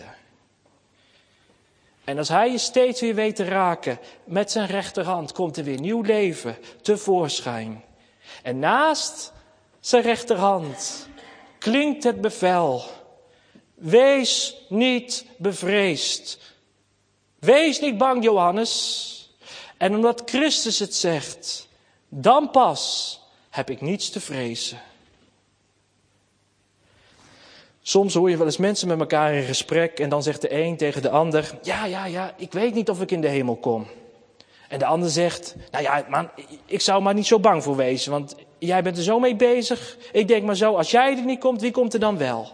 En als hij je steeds weer weet te raken met zijn rechterhand, komt er weer nieuw leven tevoorschijn. En naast zijn rechterhand klinkt het bevel: wees niet bevreesd. Wees niet bang, Johannes. En omdat Christus het zegt, dan pas heb ik niets te vrezen. Soms hoor je wel eens mensen met elkaar in gesprek en dan zegt de een tegen de ander: ja, ik weet niet of ik in de hemel kom. En de ander zegt: nou ja, man, ik zou maar niet zo bang voor wezen, want jij bent er zo mee bezig. Ik denk maar zo, als jij er niet komt, wie komt er dan wel?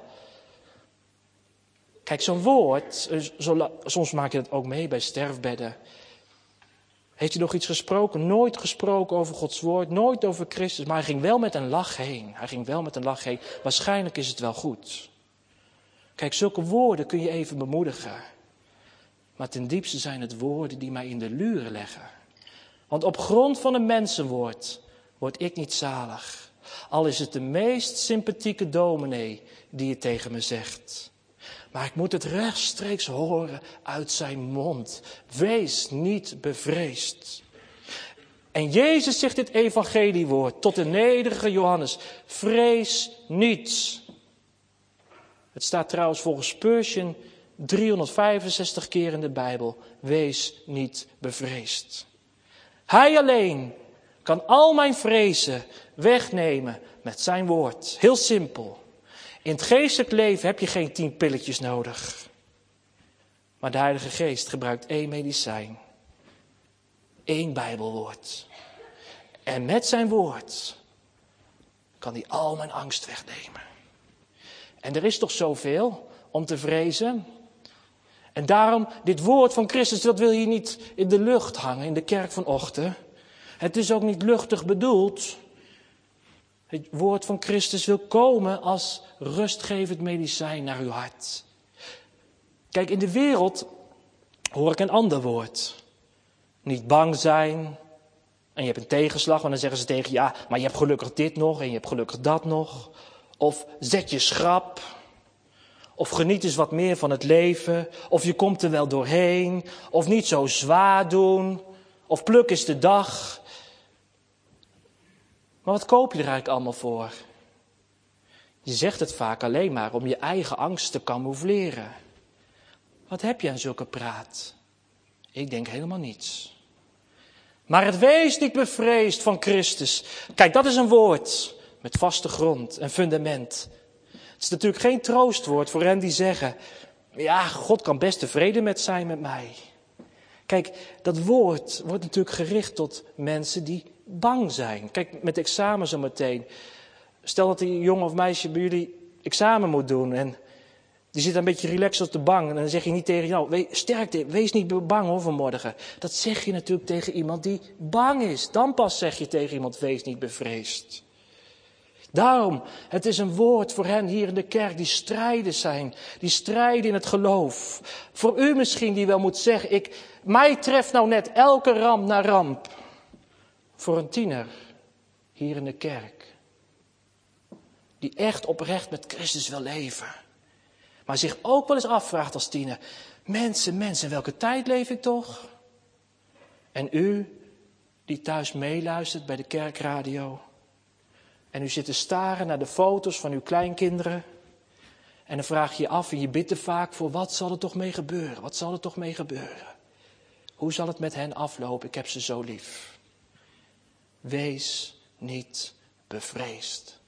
Kijk, zo'n woord, soms maak je dat ook mee bij sterfbedden. Heeft hij nog iets gesproken? Nooit gesproken over Gods woord, nooit over Christus, maar hij ging wel met een lach heen. Waarschijnlijk is het wel goed. Kijk, zulke woorden kun je even bemoedigen. Maar ten diepste zijn het woorden die mij in de luren leggen. Want op grond van een mensenwoord word ik niet zalig. Al is het de meest sympathieke dominee die het tegen me zegt. Maar ik moet het rechtstreeks horen uit zijn mond. Wees niet bevreesd. En Jezus zegt dit evangeliewoord tot de nederige Johannes: vrees niet. Het staat trouwens volgens Spurgeon 365 keer in de Bijbel: wees niet bevreesd. Hij alleen kan al mijn vrezen wegnemen met zijn woord. Heel simpel. In het geestelijk leven heb je geen 10 pilletjes nodig. Maar de Heilige Geest gebruikt 1 medicijn. 1 Bijbelwoord. En met zijn woord kan hij al mijn angst wegnemen. En er is toch zoveel om te vrezen. En daarom, dit woord van Christus, dat wil je niet in de lucht hangen in de kerk vanochtend. Het is ook niet luchtig bedoeld. Het woord van Christus wil komen als rustgevend medicijn naar uw hart. Kijk, in de wereld hoor ik een ander woord. Niet bang zijn. En je hebt een tegenslag, want dan zeggen ze tegen je, ja, maar je hebt gelukkig dit nog en je hebt gelukkig dat nog. Of zet je schrap. Of geniet eens wat meer van het leven. Of je komt er wel doorheen. Of niet zo zwaar doen. Of pluk eens de dag. Maar wat koop je er eigenlijk allemaal voor? Je zegt het vaak alleen maar om je eigen angst te camoufleren. Wat heb je aan zulke praat? Ik denk helemaal niets. Maar het wees niet bevreesd van Christus. Kijk, dat is een woord met vaste grond en fundament. Het is natuurlijk geen troostwoord voor hen die zeggen, ja, God kan best tevreden zijn met mij. Kijk, dat woord wordt natuurlijk gericht tot mensen die bang zijn. Kijk, met examen zo meteen. Stel dat die jongen of meisje bij jullie examen moet doen en die zit een beetje relaxed op de bank. En dan zeg je niet tegen jou, sterkte, wees niet bang hoor vanmorgen. Dat zeg je natuurlijk tegen iemand die bang is. Dan pas zeg je tegen iemand, wees niet bevreesd. Daarom, het is een woord voor hen hier in de kerk die strijden zijn. Die strijden in het geloof. Voor u misschien die wel moet zeggen, mij treft nou net elke ramp na ramp. Voor een tiener hier in de kerk. Die echt oprecht met Christus wil leven. Maar zich ook wel eens afvraagt als tiener. Mensen, in welke tijd leef ik toch? En u, die thuis meeluistert bij de kerkradio. En u zit te staren naar de foto's van uw kleinkinderen. En dan vraag je je af en je bidt er vaak voor, wat zal er toch mee gebeuren? Wat zal er toch mee gebeuren? Hoe zal het met hen aflopen? Ik heb ze zo lief. Wees niet bevreesd.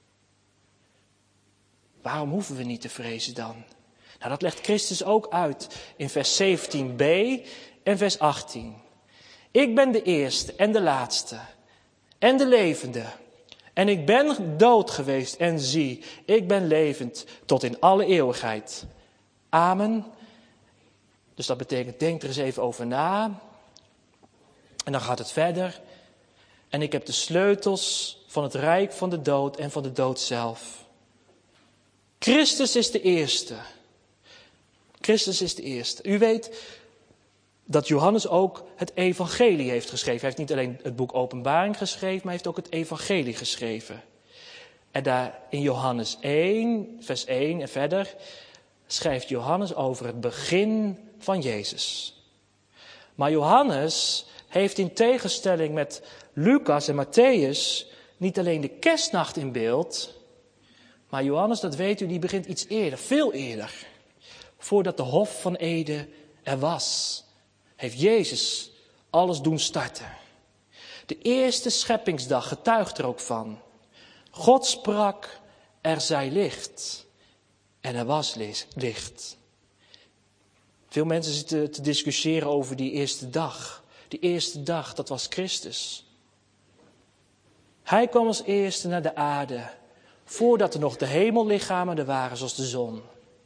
Waarom hoeven we niet te vrezen dan? Nou, dat legt Christus ook uit in vers 17b en vers 18. Ik ben de eerste en de laatste en de levende. En ik ben dood geweest en zie, ik ben levend tot in alle eeuwigheid. Amen. Dus dat betekent, denk er eens even over na. En dan gaat het verder. En ik heb de sleutels van het rijk van de dood en van de dood zelf. Christus is de eerste. Christus is de eerste. U weet dat Johannes ook het evangelie heeft geschreven. Hij heeft niet alleen het boek Openbaring geschreven, maar hij heeft ook het evangelie geschreven. En daar in Johannes 1, vers 1 en verder, schrijft Johannes over het begin van Jezus. Maar Johannes heeft in tegenstelling met Lucas en Matthäus niet alleen de kerstnacht in beeld, maar Johannes, dat weet u, die begint iets eerder, veel eerder. Voordat de Hof van Eden er was, heeft Jezus alles doen starten. De eerste scheppingsdag getuigt er ook van. God sprak, er zij licht. En er was licht. Veel mensen zitten te discussiëren over die eerste dag. Die eerste dag, dat was Christus. Hij kwam als eerste naar de aarde, voordat er nog de hemellichamen er waren zoals de zon.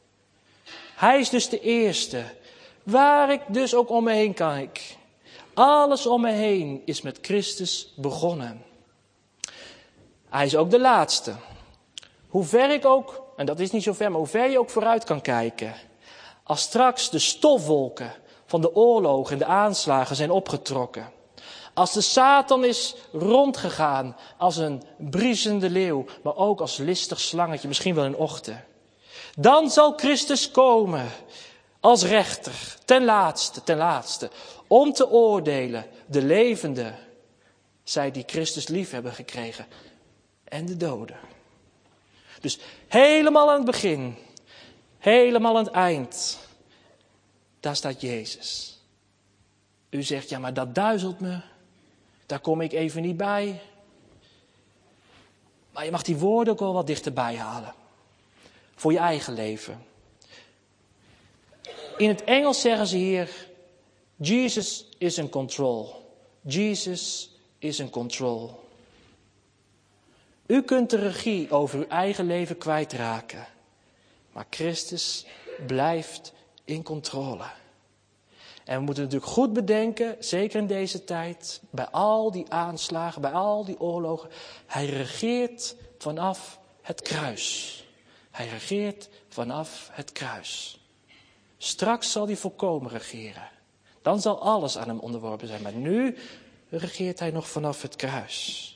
Hij is dus de eerste. Waar ik dus ook om me heen kijk. Alles om me heen is met Christus begonnen. Hij is ook de laatste. Hoe ver ik ook, en dat is niet zo ver, maar hoe ver je ook vooruit kan kijken. Als straks de stofwolken van de oorlogen en de aanslagen zijn opgetrokken. Als de Satan is rondgegaan als een briesende leeuw, maar ook als listig slangetje, misschien wel in ochtend. Dan zal Christus komen als rechter, ten laatste, om te oordelen de levenden, zij die Christus lief hebben gekregen, en de doden. Dus helemaal aan het begin, helemaal aan het eind, daar staat Jezus. U zegt, ja maar dat duizelt me, daar kom ik even niet bij. Maar je mag die woorden ook wel wat dichterbij halen. Voor je eigen leven. In het Engels zeggen ze hier, Jesus is in control. Jesus is in control. U kunt de regie over uw eigen leven kwijtraken. Maar Christus blijft in controle. En we moeten natuurlijk goed bedenken, zeker in deze tijd, bij al die aanslagen, bij al die oorlogen. Hij regeert vanaf het kruis. Hij regeert vanaf het kruis. Straks zal hij volkomen regeren. Dan zal alles aan hem onderworpen zijn. Maar nu regeert hij nog vanaf het kruis.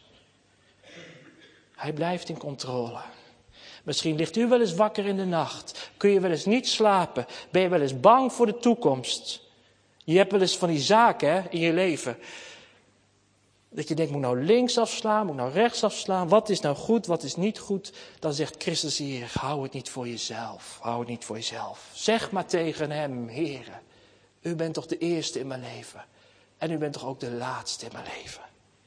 Hij blijft in controle. Misschien ligt u wel eens wakker in de nacht. Kun je wel eens niet slapen. Ben je wel eens bang voor de toekomst. Je hebt wel eens van die zaken in je leven. Dat je denkt, moet ik nou links afslaan, moet ik nou rechts afslaan? Wat is nou goed, wat is niet goed? Dan zegt Christus hier, hou het niet voor jezelf. Hou het niet voor jezelf. Zeg maar tegen hem, Heere, u bent toch de eerste in mijn leven. En u bent toch ook de laatste in mijn leven.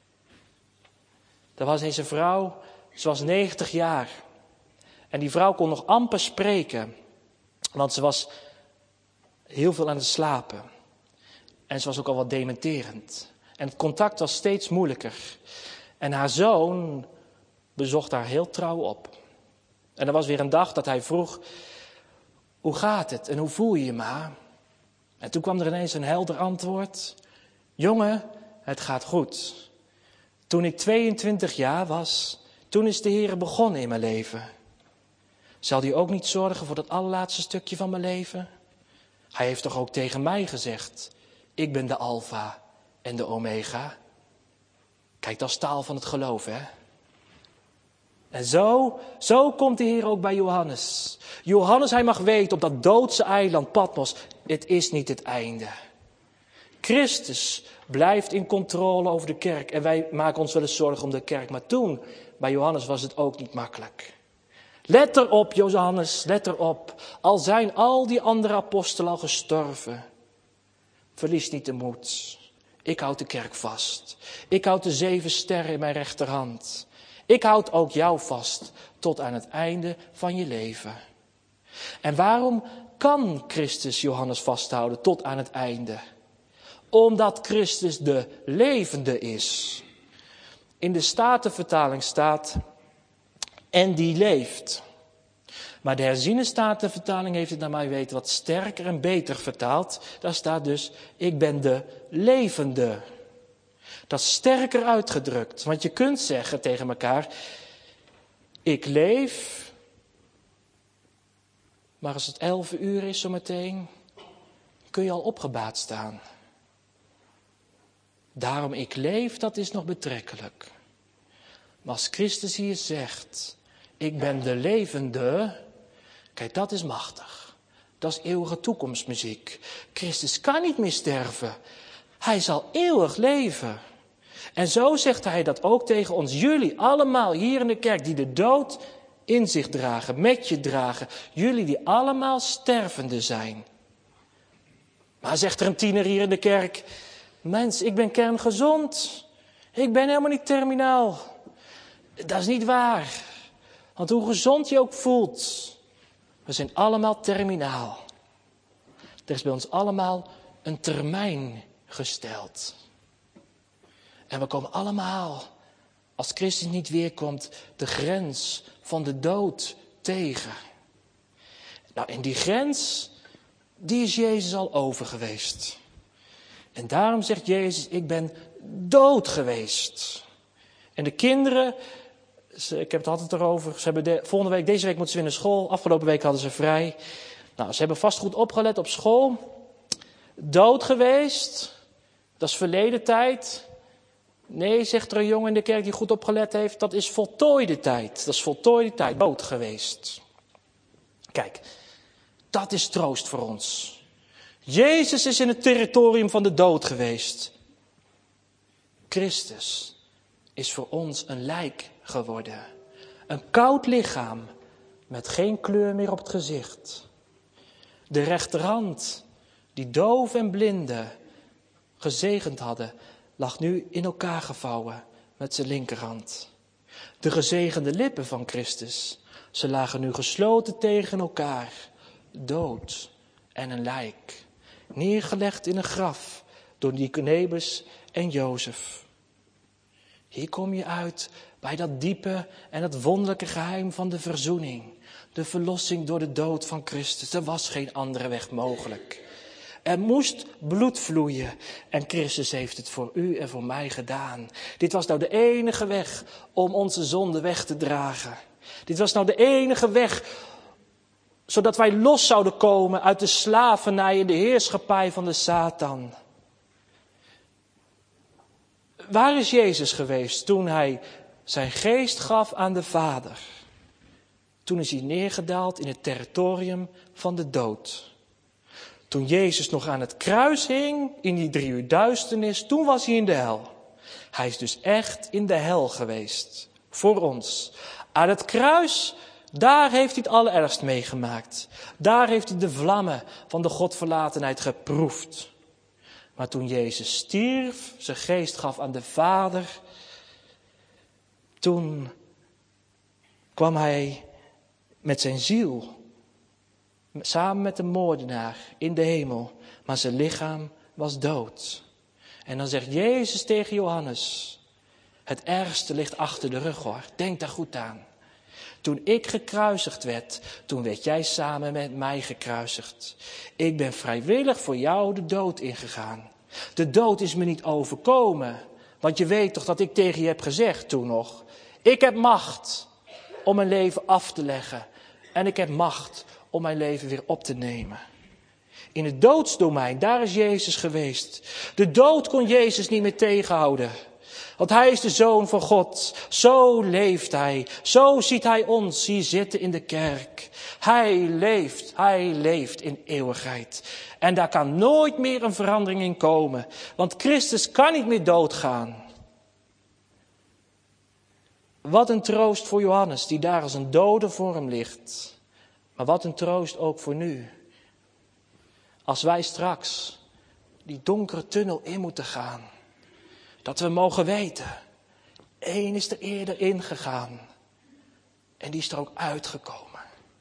Er was eens een vrouw, ze was 90 jaar. En die vrouw kon nog amper spreken. Want ze was heel veel aan het slapen. En ze was ook al wat dementerend. En het contact was steeds moeilijker. En haar zoon bezocht haar heel trouw op. En er was weer een dag dat hij vroeg, hoe gaat het en hoe voel je je, ma? En toen kwam er ineens een helder antwoord. Jongen, het gaat goed. Toen ik 22 jaar was, toen is de Heer begonnen in mijn leven. Zal hij ook niet zorgen voor dat allerlaatste stukje van mijn leven? Hij heeft toch ook tegen mij gezegd, ik ben de Alfa en de Omega. Kijk, dat is taal van het geloof, hè? En zo komt de Heer ook bij Johannes. Johannes, hij mag weten op dat doodse eiland Patmos, het is niet het einde. Christus blijft in controle over de kerk. En wij maken ons wel eens zorgen om de kerk. Maar toen, bij Johannes, was het ook niet makkelijk. Let erop, Johannes, let erop. Al zijn al die andere apostelen al gestorven. Verlies niet de moed. Ik houd de kerk vast. Ik houd de 7 sterren in mijn rechterhand. Ik houd ook jou vast tot aan het einde van je leven. En waarom kan Christus Johannes vasthouden tot aan het einde? Omdat Christus de levende is. In de Statenvertaling staat, en die leeft. Maar de herziene Statenvertaling heeft het naar mij weten wat sterker en beter vertaald. Daar staat dus, ik ben de levende. Dat is sterker uitgedrukt. Want je kunt zeggen tegen elkaar, ik leef. Maar als het 11 uur is zometeen, kun je al opgebaat staan. Daarom ik leef, dat is nog betrekkelijk. Maar als Christus hier zegt, ik ben de levende, kijk, dat is machtig. Dat is eeuwige toekomstmuziek. Christus kan niet meer sterven. Hij zal eeuwig leven. En zo zegt hij dat ook tegen ons. Jullie allemaal hier in de kerk die de dood in zich dragen, met je dragen. Jullie die allemaal stervende zijn. Maar zegt er een tiener hier in de kerk, mens, ik ben kerngezond. Ik ben helemaal niet terminaal. Dat is niet waar. Want hoe gezond je ook voelt, we zijn allemaal terminaal. Er is bij ons allemaal een termijn gesteld. En we komen allemaal, als Christus niet weerkomt, de grens van de dood tegen. Nou, en die grens, die is Jezus al over geweest. En daarom zegt Jezus, ik ben dood geweest. En de kinderen, ik heb het altijd erover, ze hebben volgende week, deze week moeten ze weer naar school. Afgelopen week hadden ze vrij. Nou, ze hebben vast goed opgelet op school. Dood geweest, dat is verleden tijd. Nee, zegt er een jongen in de kerk die goed opgelet heeft, dat is voltooide tijd. Dat is voltooide tijd, dood geweest. Kijk, dat is troost voor ons. Jezus is in het territorium van de dood geweest. Christus is voor ons een lijk geworden. Een koud lichaam met geen kleur meer op het gezicht. De rechterhand, die doof en blinden gezegend hadden, lag nu in elkaar gevouwen met zijn linkerhand. De gezegende lippen van Christus, ze lagen nu gesloten tegen elkaar, dood en een lijk, neergelegd in een graf door Nicodemus en Jozef. Hier kom je uit bij dat diepe en dat wonderlijke geheim van de verzoening, de verlossing door de dood van Christus. Er was geen andere weg mogelijk. Er moest bloed vloeien en Christus heeft het voor u en voor mij gedaan. Dit was nou de enige weg om onze zonde weg te dragen. Dit was nou de enige weg Zodat wij los zouden komen uit de slavernij en de heerschappij van de Satan. Waar is Jezus geweest toen hij zijn geest gaf aan de Vader? Toen is hij neergedaald in het territorium van de dood. Toen Jezus nog aan het kruis hing, in die 3 uur duisternis, toen was hij in de hel. Hij is dus echt in de hel geweest, voor ons. Aan het kruis, daar heeft hij het allerergst meegemaakt. Daar heeft hij de vlammen van de godverlatenheid geproefd. Maar toen Jezus stierf, zijn geest gaf aan de Vader, toen kwam hij met zijn ziel, samen met de moordenaar, in de hemel. Maar zijn lichaam was dood. En dan zegt Jezus tegen Johannes, het ergste ligt achter de rug hoor, denk daar goed aan. Toen ik gekruisigd werd, toen werd jij samen met mij gekruisigd. Ik ben vrijwillig voor jou de dood ingegaan. De dood is me niet overkomen, want je weet toch dat ik tegen je heb gezegd toen nog. Ik heb macht om mijn leven af te leggen en ik heb macht om mijn leven weer op te nemen. In het doodsdomein, daar is Jezus geweest. De dood kon Jezus niet meer tegenhouden. Want hij is de Zoon van God. Zo leeft hij. Zo ziet hij ons hier zitten in de kerk. Hij leeft in eeuwigheid. En daar kan nooit meer een verandering in komen. Want Christus kan niet meer doodgaan. Wat een troost voor Johannes, die daar als een dode voor hem ligt. Maar wat een troost ook voor nu. Als wij straks die donkere tunnel in moeten gaan. Dat we mogen weten, één is er eerder ingegaan. En die is er ook uitgekomen.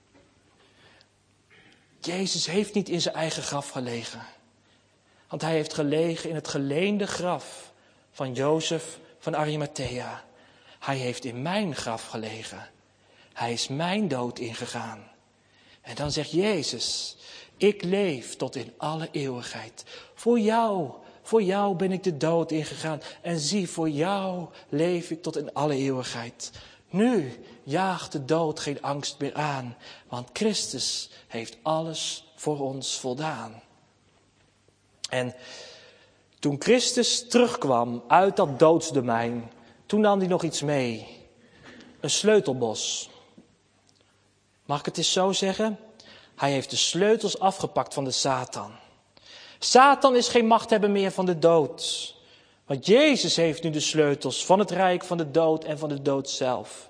Jezus heeft niet in zijn eigen graf gelegen. Want hij heeft gelegen in het geleende graf van Jozef van Arimathea. Hij heeft in mijn graf gelegen. Hij is mijn dood ingegaan. En dan zegt Jezus, ik leef tot in alle eeuwigheid. Voor jou ben ik de dood ingegaan. En zie, voor jou leef ik tot in alle eeuwigheid. Nu jaagt de dood geen angst meer aan. Want Christus heeft alles voor ons voldaan. En toen Christus terugkwam uit dat doodsdomein, toen nam hij nog iets mee. Een sleutelbos. Mag ik het eens zo zeggen? Hij heeft de sleutels afgepakt van de Satan. Satan is geen machthebber meer van de dood. Want Jezus heeft nu de sleutels van het rijk van de dood en van de dood zelf.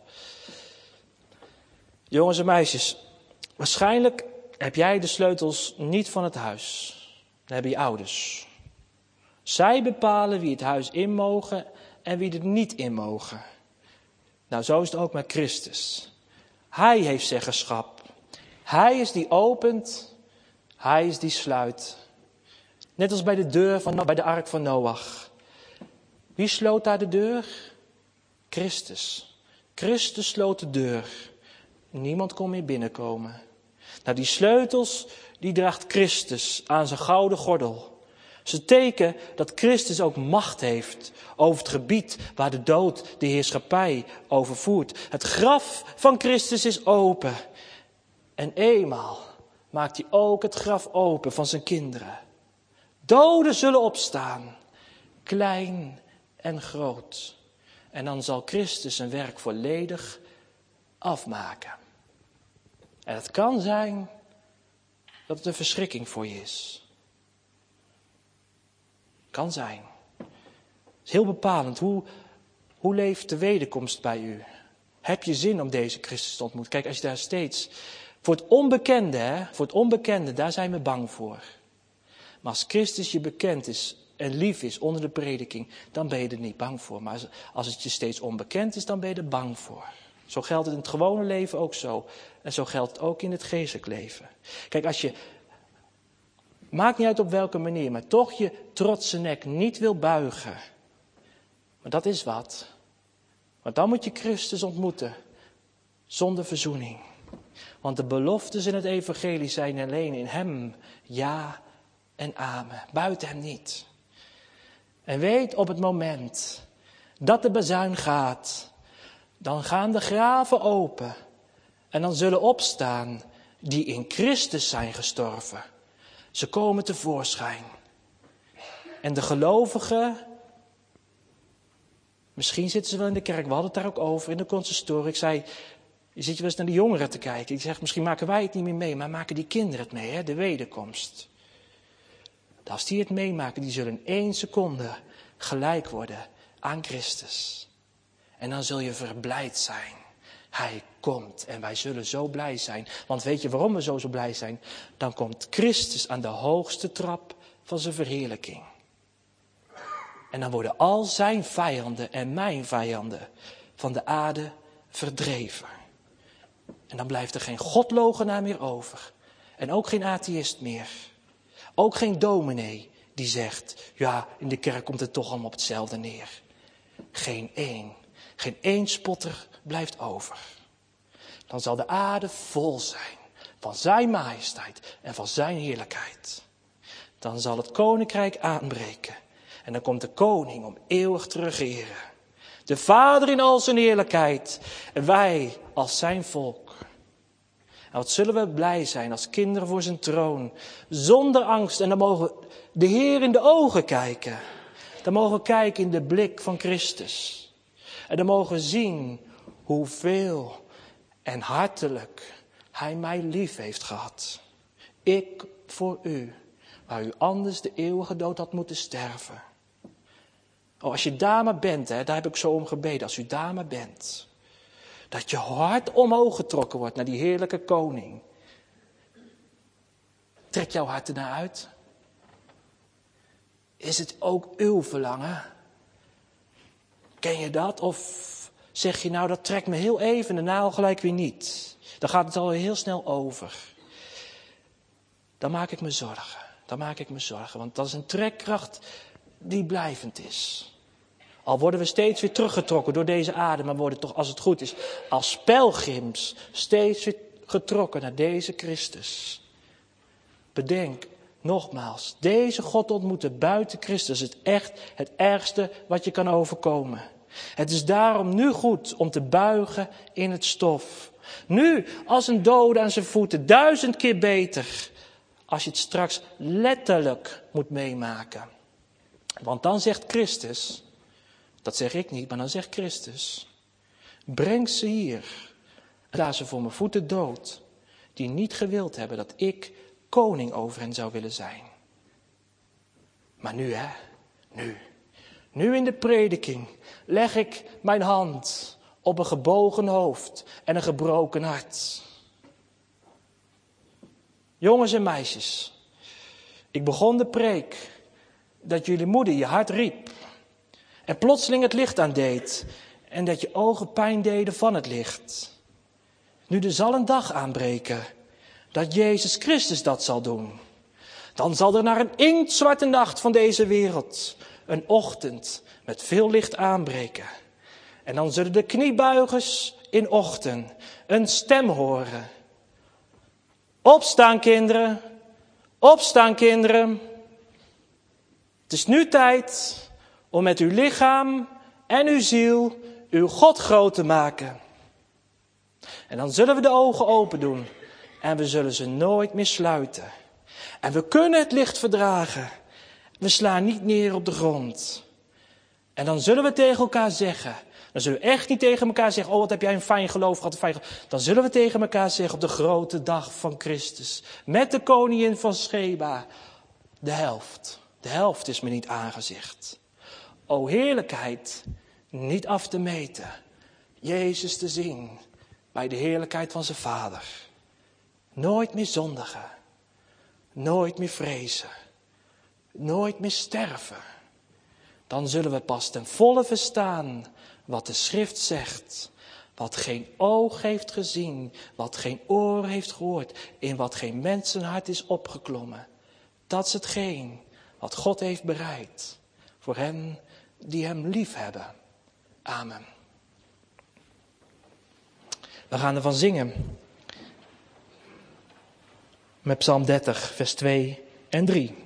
Jongens en meisjes, waarschijnlijk heb jij de sleutels niet van het huis. Dan hebben je ouders. Zij bepalen wie het huis in mogen en wie er niet in mogen. Nou, zo is het ook met Christus. Hij heeft zeggenschap. Hij is die opent. Hij is die sluit. Net als bij de deur bij de ark van Noach. Wie sloot daar de deur? Christus. Christus sloot de deur. Niemand kon meer binnenkomen. Nou, die sleutels, die draagt Christus aan zijn gouden gordel. Ze teken dat Christus ook macht heeft over het gebied waar de dood de heerschappij overvoert. Het graf van Christus is open. En eenmaal maakt hij ook het graf open van zijn kinderen. Doden zullen opstaan, klein en groot. En dan zal Christus zijn werk volledig afmaken. En het kan zijn dat het een verschrikking voor je is. Kan zijn. Het is heel bepalend. Hoe leeft de wederkomst bij u? Heb je zin om deze Christus te ontmoeten? Kijk, als je daar steeds... Voor het onbekende, daar zijn we bang voor. Maar als Christus je bekend is en lief is onder de prediking, dan ben je er niet bang voor. Maar als het je steeds onbekend is, dan ben je er bang voor. Zo geldt het in het gewone leven ook zo. En zo geldt het ook in het geestelijk leven. Kijk, als je, maakt niet uit op welke manier, maar toch je trotse nek niet wil buigen. Maar dat is wat. Want dan moet je Christus ontmoeten, zonder verzoening. Want de beloftes in het evangelie zijn alleen in hem ja en amen. Buiten hem niet. En weet, op het moment dat de bazuin gaat, dan gaan de graven open. En dan zullen opstaan die in Christus zijn gestorven. Ze komen tevoorschijn. En de gelovigen, misschien zitten ze wel in de kerk, we hadden het daar ook over in de consistorie. Ik zei, je zit je wel eens naar de jongeren te kijken. Ik zeg, misschien maken wij het niet meer mee, maar maken die kinderen het mee, hè? De wederkomst. Als die het meemaken, die zullen in 1 seconde gelijk worden aan Christus. En dan zul je verblijd zijn. Hij komt en wij zullen zo blij zijn. Want weet je waarom we zo blij zijn? Dan komt Christus aan de hoogste trap van zijn verheerlijking. En dan worden al zijn vijanden en mijn vijanden van de aarde verdreven. En dan blijft er geen godloochenaar meer over. En ook geen atheïst meer. Ook geen dominee die zegt, ja, in de kerk komt het toch allemaal op hetzelfde neer. Geen één spotter blijft over. Dan zal de aarde vol zijn van zijn majesteit en van zijn heerlijkheid. Dan zal het koninkrijk aanbreken. En dan komt de koning om eeuwig te regeren. De Vader in al zijn heerlijkheid. En wij als zijn volk. En wat zullen we blij zijn als kinderen voor zijn troon. Zonder angst. En dan mogen we de Heer in de ogen kijken. Dan mogen we kijken in de blik van Christus. En dan mogen we zien hoeveel en hartelijk hij mij lief heeft gehad. Ik voor u, waar u anders de eeuwige dood had moeten sterven. Oh, als je daar maar bent, hè, daar heb ik zo om gebeden, als u daar maar bent. Dat je hart omhoog getrokken wordt naar die heerlijke koning. Trek jouw hart ernaar uit? Is het ook uw verlangen? Ken je dat? Of zeg je nou, dat trekt me heel even en daarna al gelijk weer niet. Dan gaat het al heel snel over. Dan maak ik me zorgen. Want dat is een trekkracht die blijvend is. Al worden we steeds weer teruggetrokken door deze aarde, maar worden toch, als het goed is, als pelgrims steeds weer getrokken naar deze Christus. Bedenk nogmaals, deze God ontmoeten buiten Christus is echt het ergste wat je kan overkomen. Het is daarom nu goed om te buigen in het stof. Nu als een dode aan zijn voeten, 1000 keer beter. Als je het straks letterlijk moet meemaken. Want dan zegt Christus, dat zeg ik niet, maar dan zegt Christus. Breng ze hier. Laat ze voor mijn voeten dood. Die niet gewild hebben dat ik koning over hen zou willen zijn. Maar nu hè, nu in de prediking leg ik mijn hand op een gebogen hoofd en een gebroken hart. Jongens en meisjes, ik begon de preek dat jullie moeder je hart riep en plotseling het licht aandeed en dat je ogen pijn deden van het licht. Nu er zal een dag aanbreken dat Jezus Christus dat zal doen. Dan zal er naar een inktzwarte nacht van deze wereld een ochtend met veel licht aanbreken. En dan zullen de kniebuigers in ochtend een stem horen. Opstaan kinderen, opstaan kinderen. Het is nu tijd om met uw lichaam en uw ziel uw God groot te maken. En dan zullen we de ogen open doen en we zullen ze nooit meer sluiten. En we kunnen het licht verdragen. We slaan niet neer op de grond. En dan zullen we tegen elkaar zeggen. Dan zullen we echt niet tegen elkaar zeggen, oh wat heb jij een fijn geloof gehad. Dan zullen we tegen elkaar zeggen op de grote dag van Christus. Met de koningin van Sheba. De helft is me niet aangezegd. O heerlijkheid, niet af te meten. Jezus te zien bij de heerlijkheid van zijn Vader. Nooit meer zondigen. Nooit meer vrezen. Nooit meer sterven. Dan zullen we pas ten volle verstaan wat de schrift zegt. Wat geen oog heeft gezien, wat geen oor heeft gehoord, in wat geen mensenhart is opgeklommen. Dat is hetgeen wat God heeft bereid voor hen die hem lief hebben. Amen. We gaan ervan zingen. Met Psalm 30, vers 2 en 3.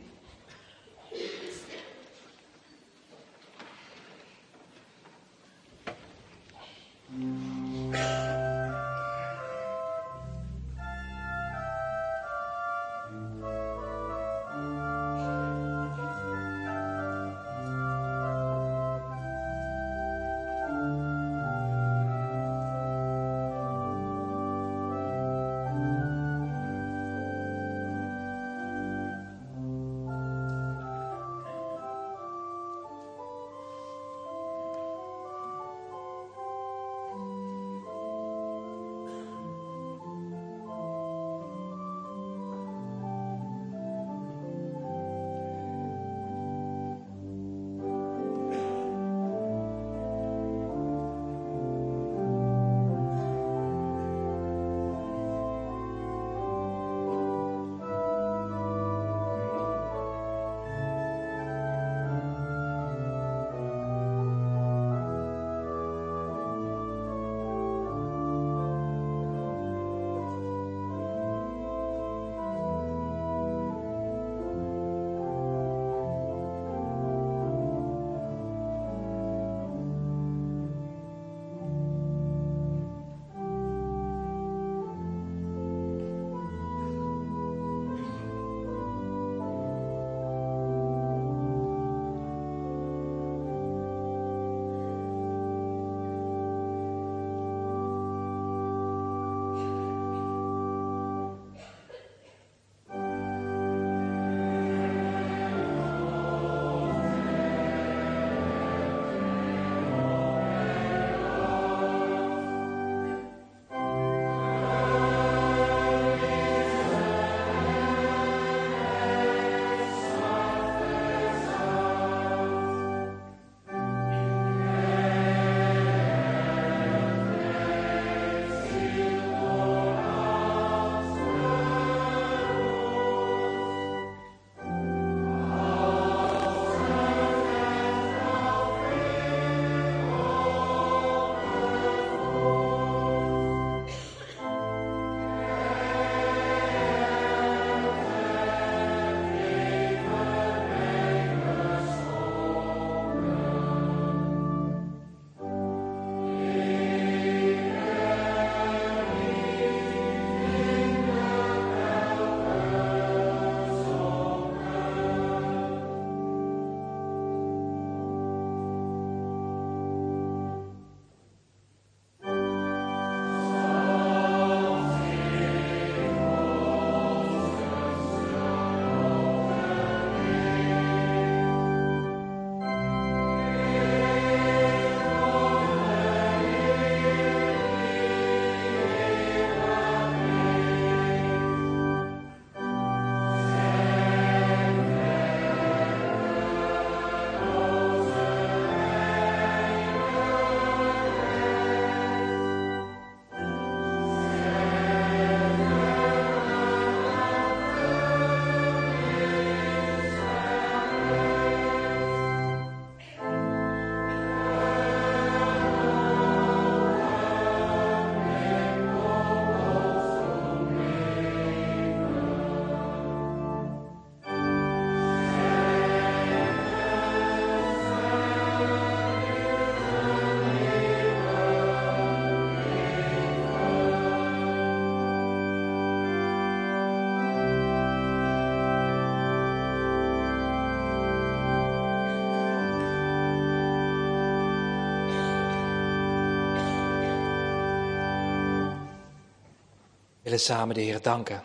willen samen de Heer danken.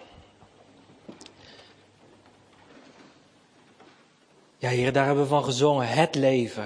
Ja, Heer, daar hebben we van gezongen. Het leven,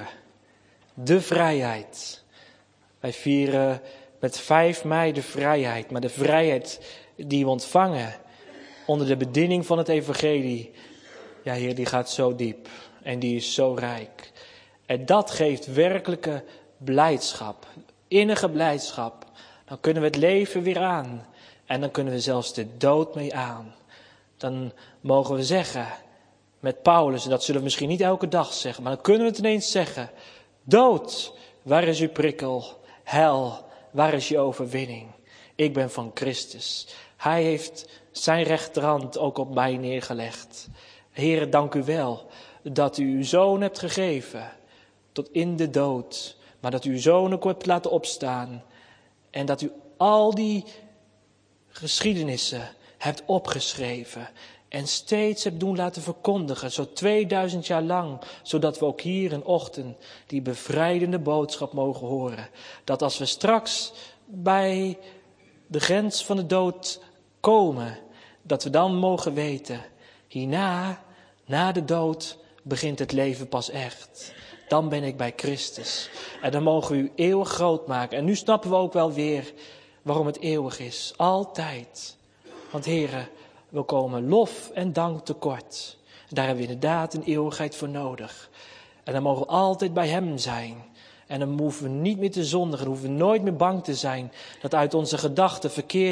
de vrijheid. Wij vieren met 5 mei de vrijheid, maar de vrijheid die we ontvangen onder de bediening van het evangelie, ja Heer, die gaat zo diep en die is zo rijk. En dat geeft werkelijke blijdschap, innige blijdschap. Dan kunnen we het leven weer aan en dan kunnen we zelfs de dood mee aan. Dan mogen we zeggen met Paulus, en dat zullen we misschien niet elke dag zeggen, maar dan kunnen we het ineens zeggen. Dood, waar is uw prikkel? Hel, waar is je overwinning? Ik ben van Christus. Hij heeft zijn rechterhand ook op mij neergelegd. Heere, dank u wel dat u uw zoon hebt gegeven tot in de dood. Maar dat u uw zoon ook hebt laten opstaan. En dat u al die geschiedenissen hebt opgeschreven. En steeds hebt doen laten verkondigen, zo 2000 jaar lang. Zodat we ook hier een ochtend die bevrijdende boodschap mogen horen. Dat als we straks bij de grens van de dood komen, dat we dan mogen weten, hierna, na de dood, begint het leven pas echt. Dan ben ik bij Christus. En dan mogen we u eeuwig groot maken. En nu snappen we ook wel weer waarom het eeuwig is. Altijd. Want Heere, we komen lof en dank tekort. Daar hebben we inderdaad een eeuwigheid voor nodig. En dan mogen we altijd bij Hem zijn. En dan hoeven we niet meer te zondigen. Dan hoeven we nooit meer bang te zijn dat uit onze gedachten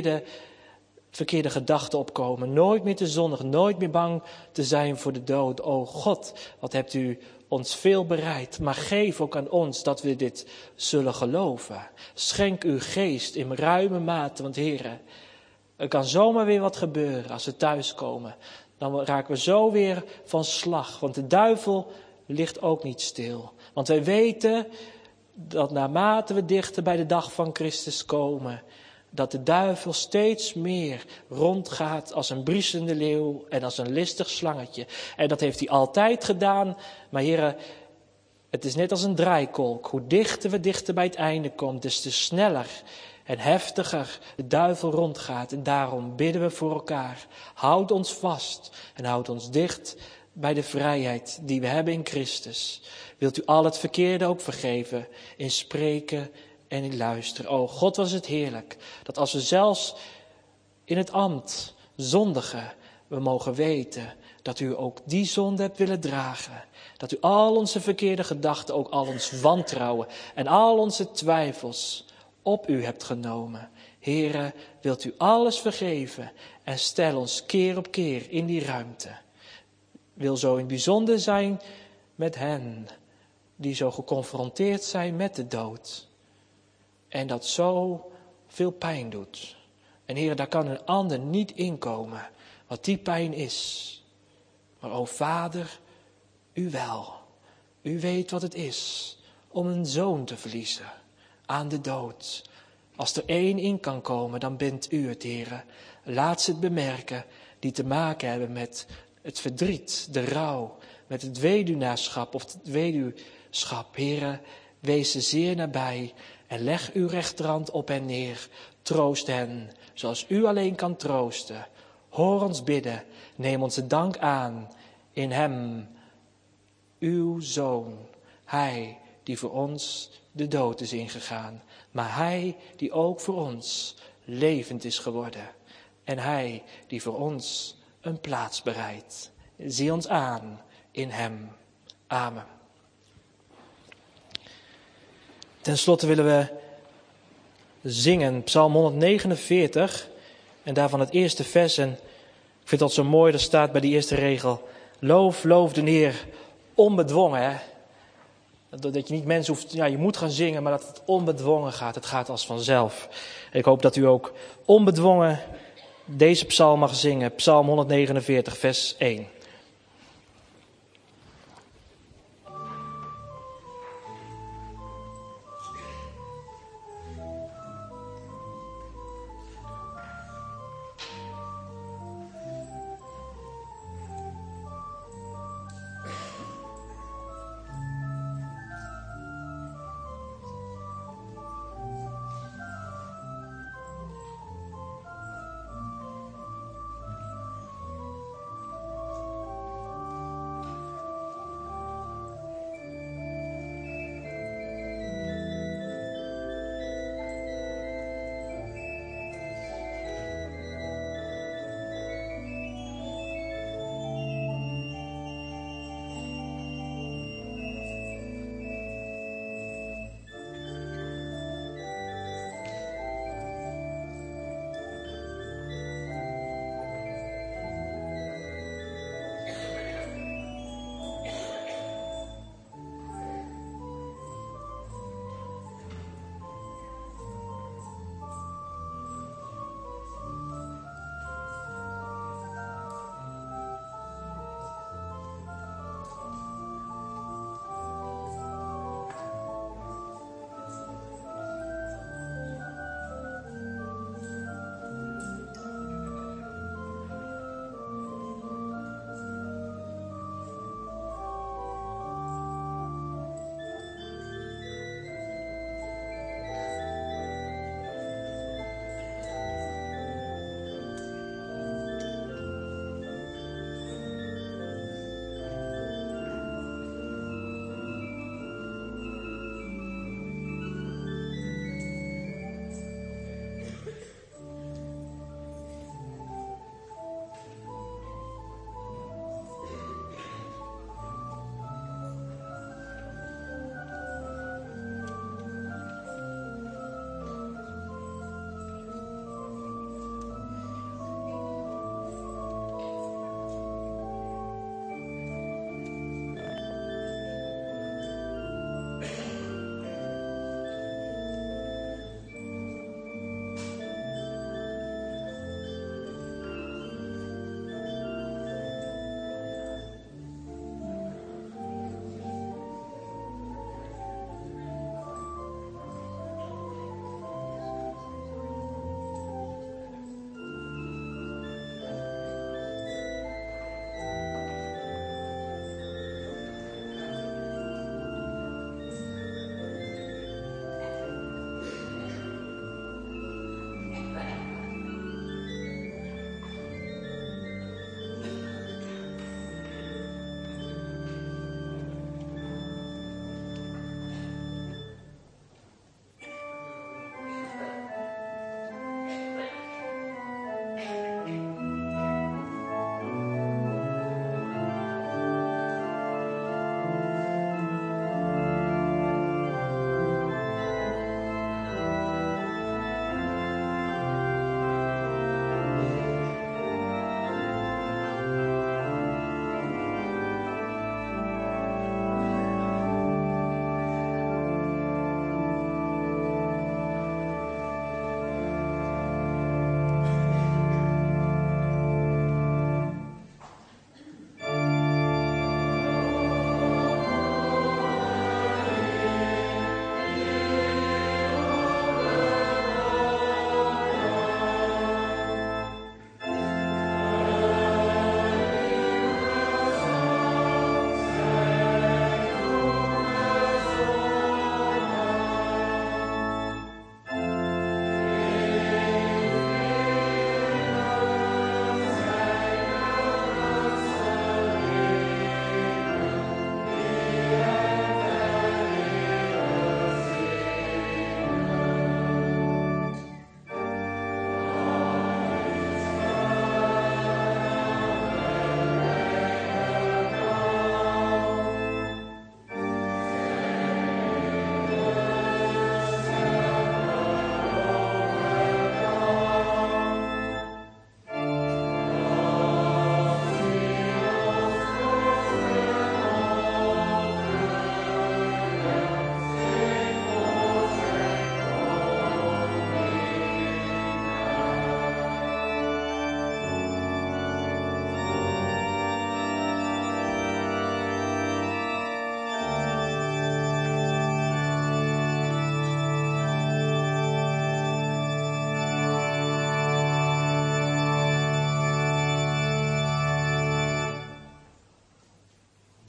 verkeerde gedachten opkomen. Nooit meer te zondigen. Nooit meer bang te zijn voor de dood. O God, wat hebt u ons veel bereid. Maar geef ook aan ons dat we dit zullen geloven. Schenk uw geest in ruime mate. Want Heere, er kan zomaar weer wat gebeuren als we thuiskomen. Dan raken we zo weer van slag. Want de duivel ligt ook niet stil. Want wij weten dat naarmate we dichter bij de dag van Christus komen, dat de duivel steeds meer rondgaat als een briesende leeuw en als een listig slangetje. En dat heeft hij altijd gedaan. Maar heren, het is net als een draaikolk. Hoe dichter we dichter bij het einde komen, des te sneller en heftiger de duivel rondgaat. En daarom bidden we voor elkaar. Houd ons vast en houd ons dicht bij de vrijheid die we hebben in Christus. Wilt u al het verkeerde ook vergeven in spreken en in luisteren. O God, was het heerlijk dat als we zelfs in het ambt zondigen, we mogen weten dat u ook die zonde hebt willen dragen. Dat u al onze verkeerde gedachten, ook al ons wantrouwen en al onze twijfels op u hebt genomen. Heere, wilt u alles vergeven en stel ons keer op keer in die ruimte. Wil zo in het bijzonder zijn met hen die zo geconfronteerd zijn met de dood. En dat zo veel pijn doet. En Heer, daar kan een ander niet inkomen wat die pijn is. Maar o Vader, u wel. U weet wat het is om een zoon te verliezen aan de dood. Als er één in kan komen, dan bent u het, Heer. Laat ze het bemerken die te maken hebben met het verdriet, de rouw, met het weduwnaarschap of het weduwschap. Heer, wees ze zeer nabij en leg uw rechterhand op hen neer. Troost hen, zoals u alleen kan troosten. Hoor ons bidden, neem onze dank aan in hem, uw Zoon. Hij die voor ons de dood is ingegaan, maar hij die ook voor ons levend is geworden. En hij die voor ons een plaats bereidt. Zie ons aan in hem. Amen. Ten slotte willen we zingen Psalm 149 en daarvan het eerste vers. En ik vind dat zo mooi, dat staat bij die eerste regel. Loof de Heer onbedwongen. Hè? Dat je niet mensen hoeft, je moet gaan zingen, maar dat het onbedwongen gaat. Het gaat als vanzelf. En ik hoop dat u ook onbedwongen deze psalm mag zingen. Psalm 149 vers 1.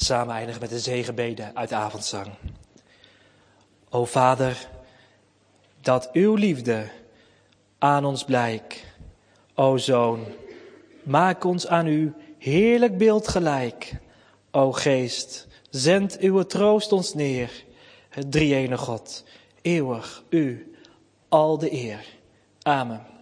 samen eindigen met de zegenbede uit de avondzang. O Vader, dat uw liefde aan ons blijk. O Zoon, maak ons aan uw heerlijk beeld gelijk. O Geest, zend uw troost ons neer. Het drie-ene God, eeuwig u al de eer. Amen.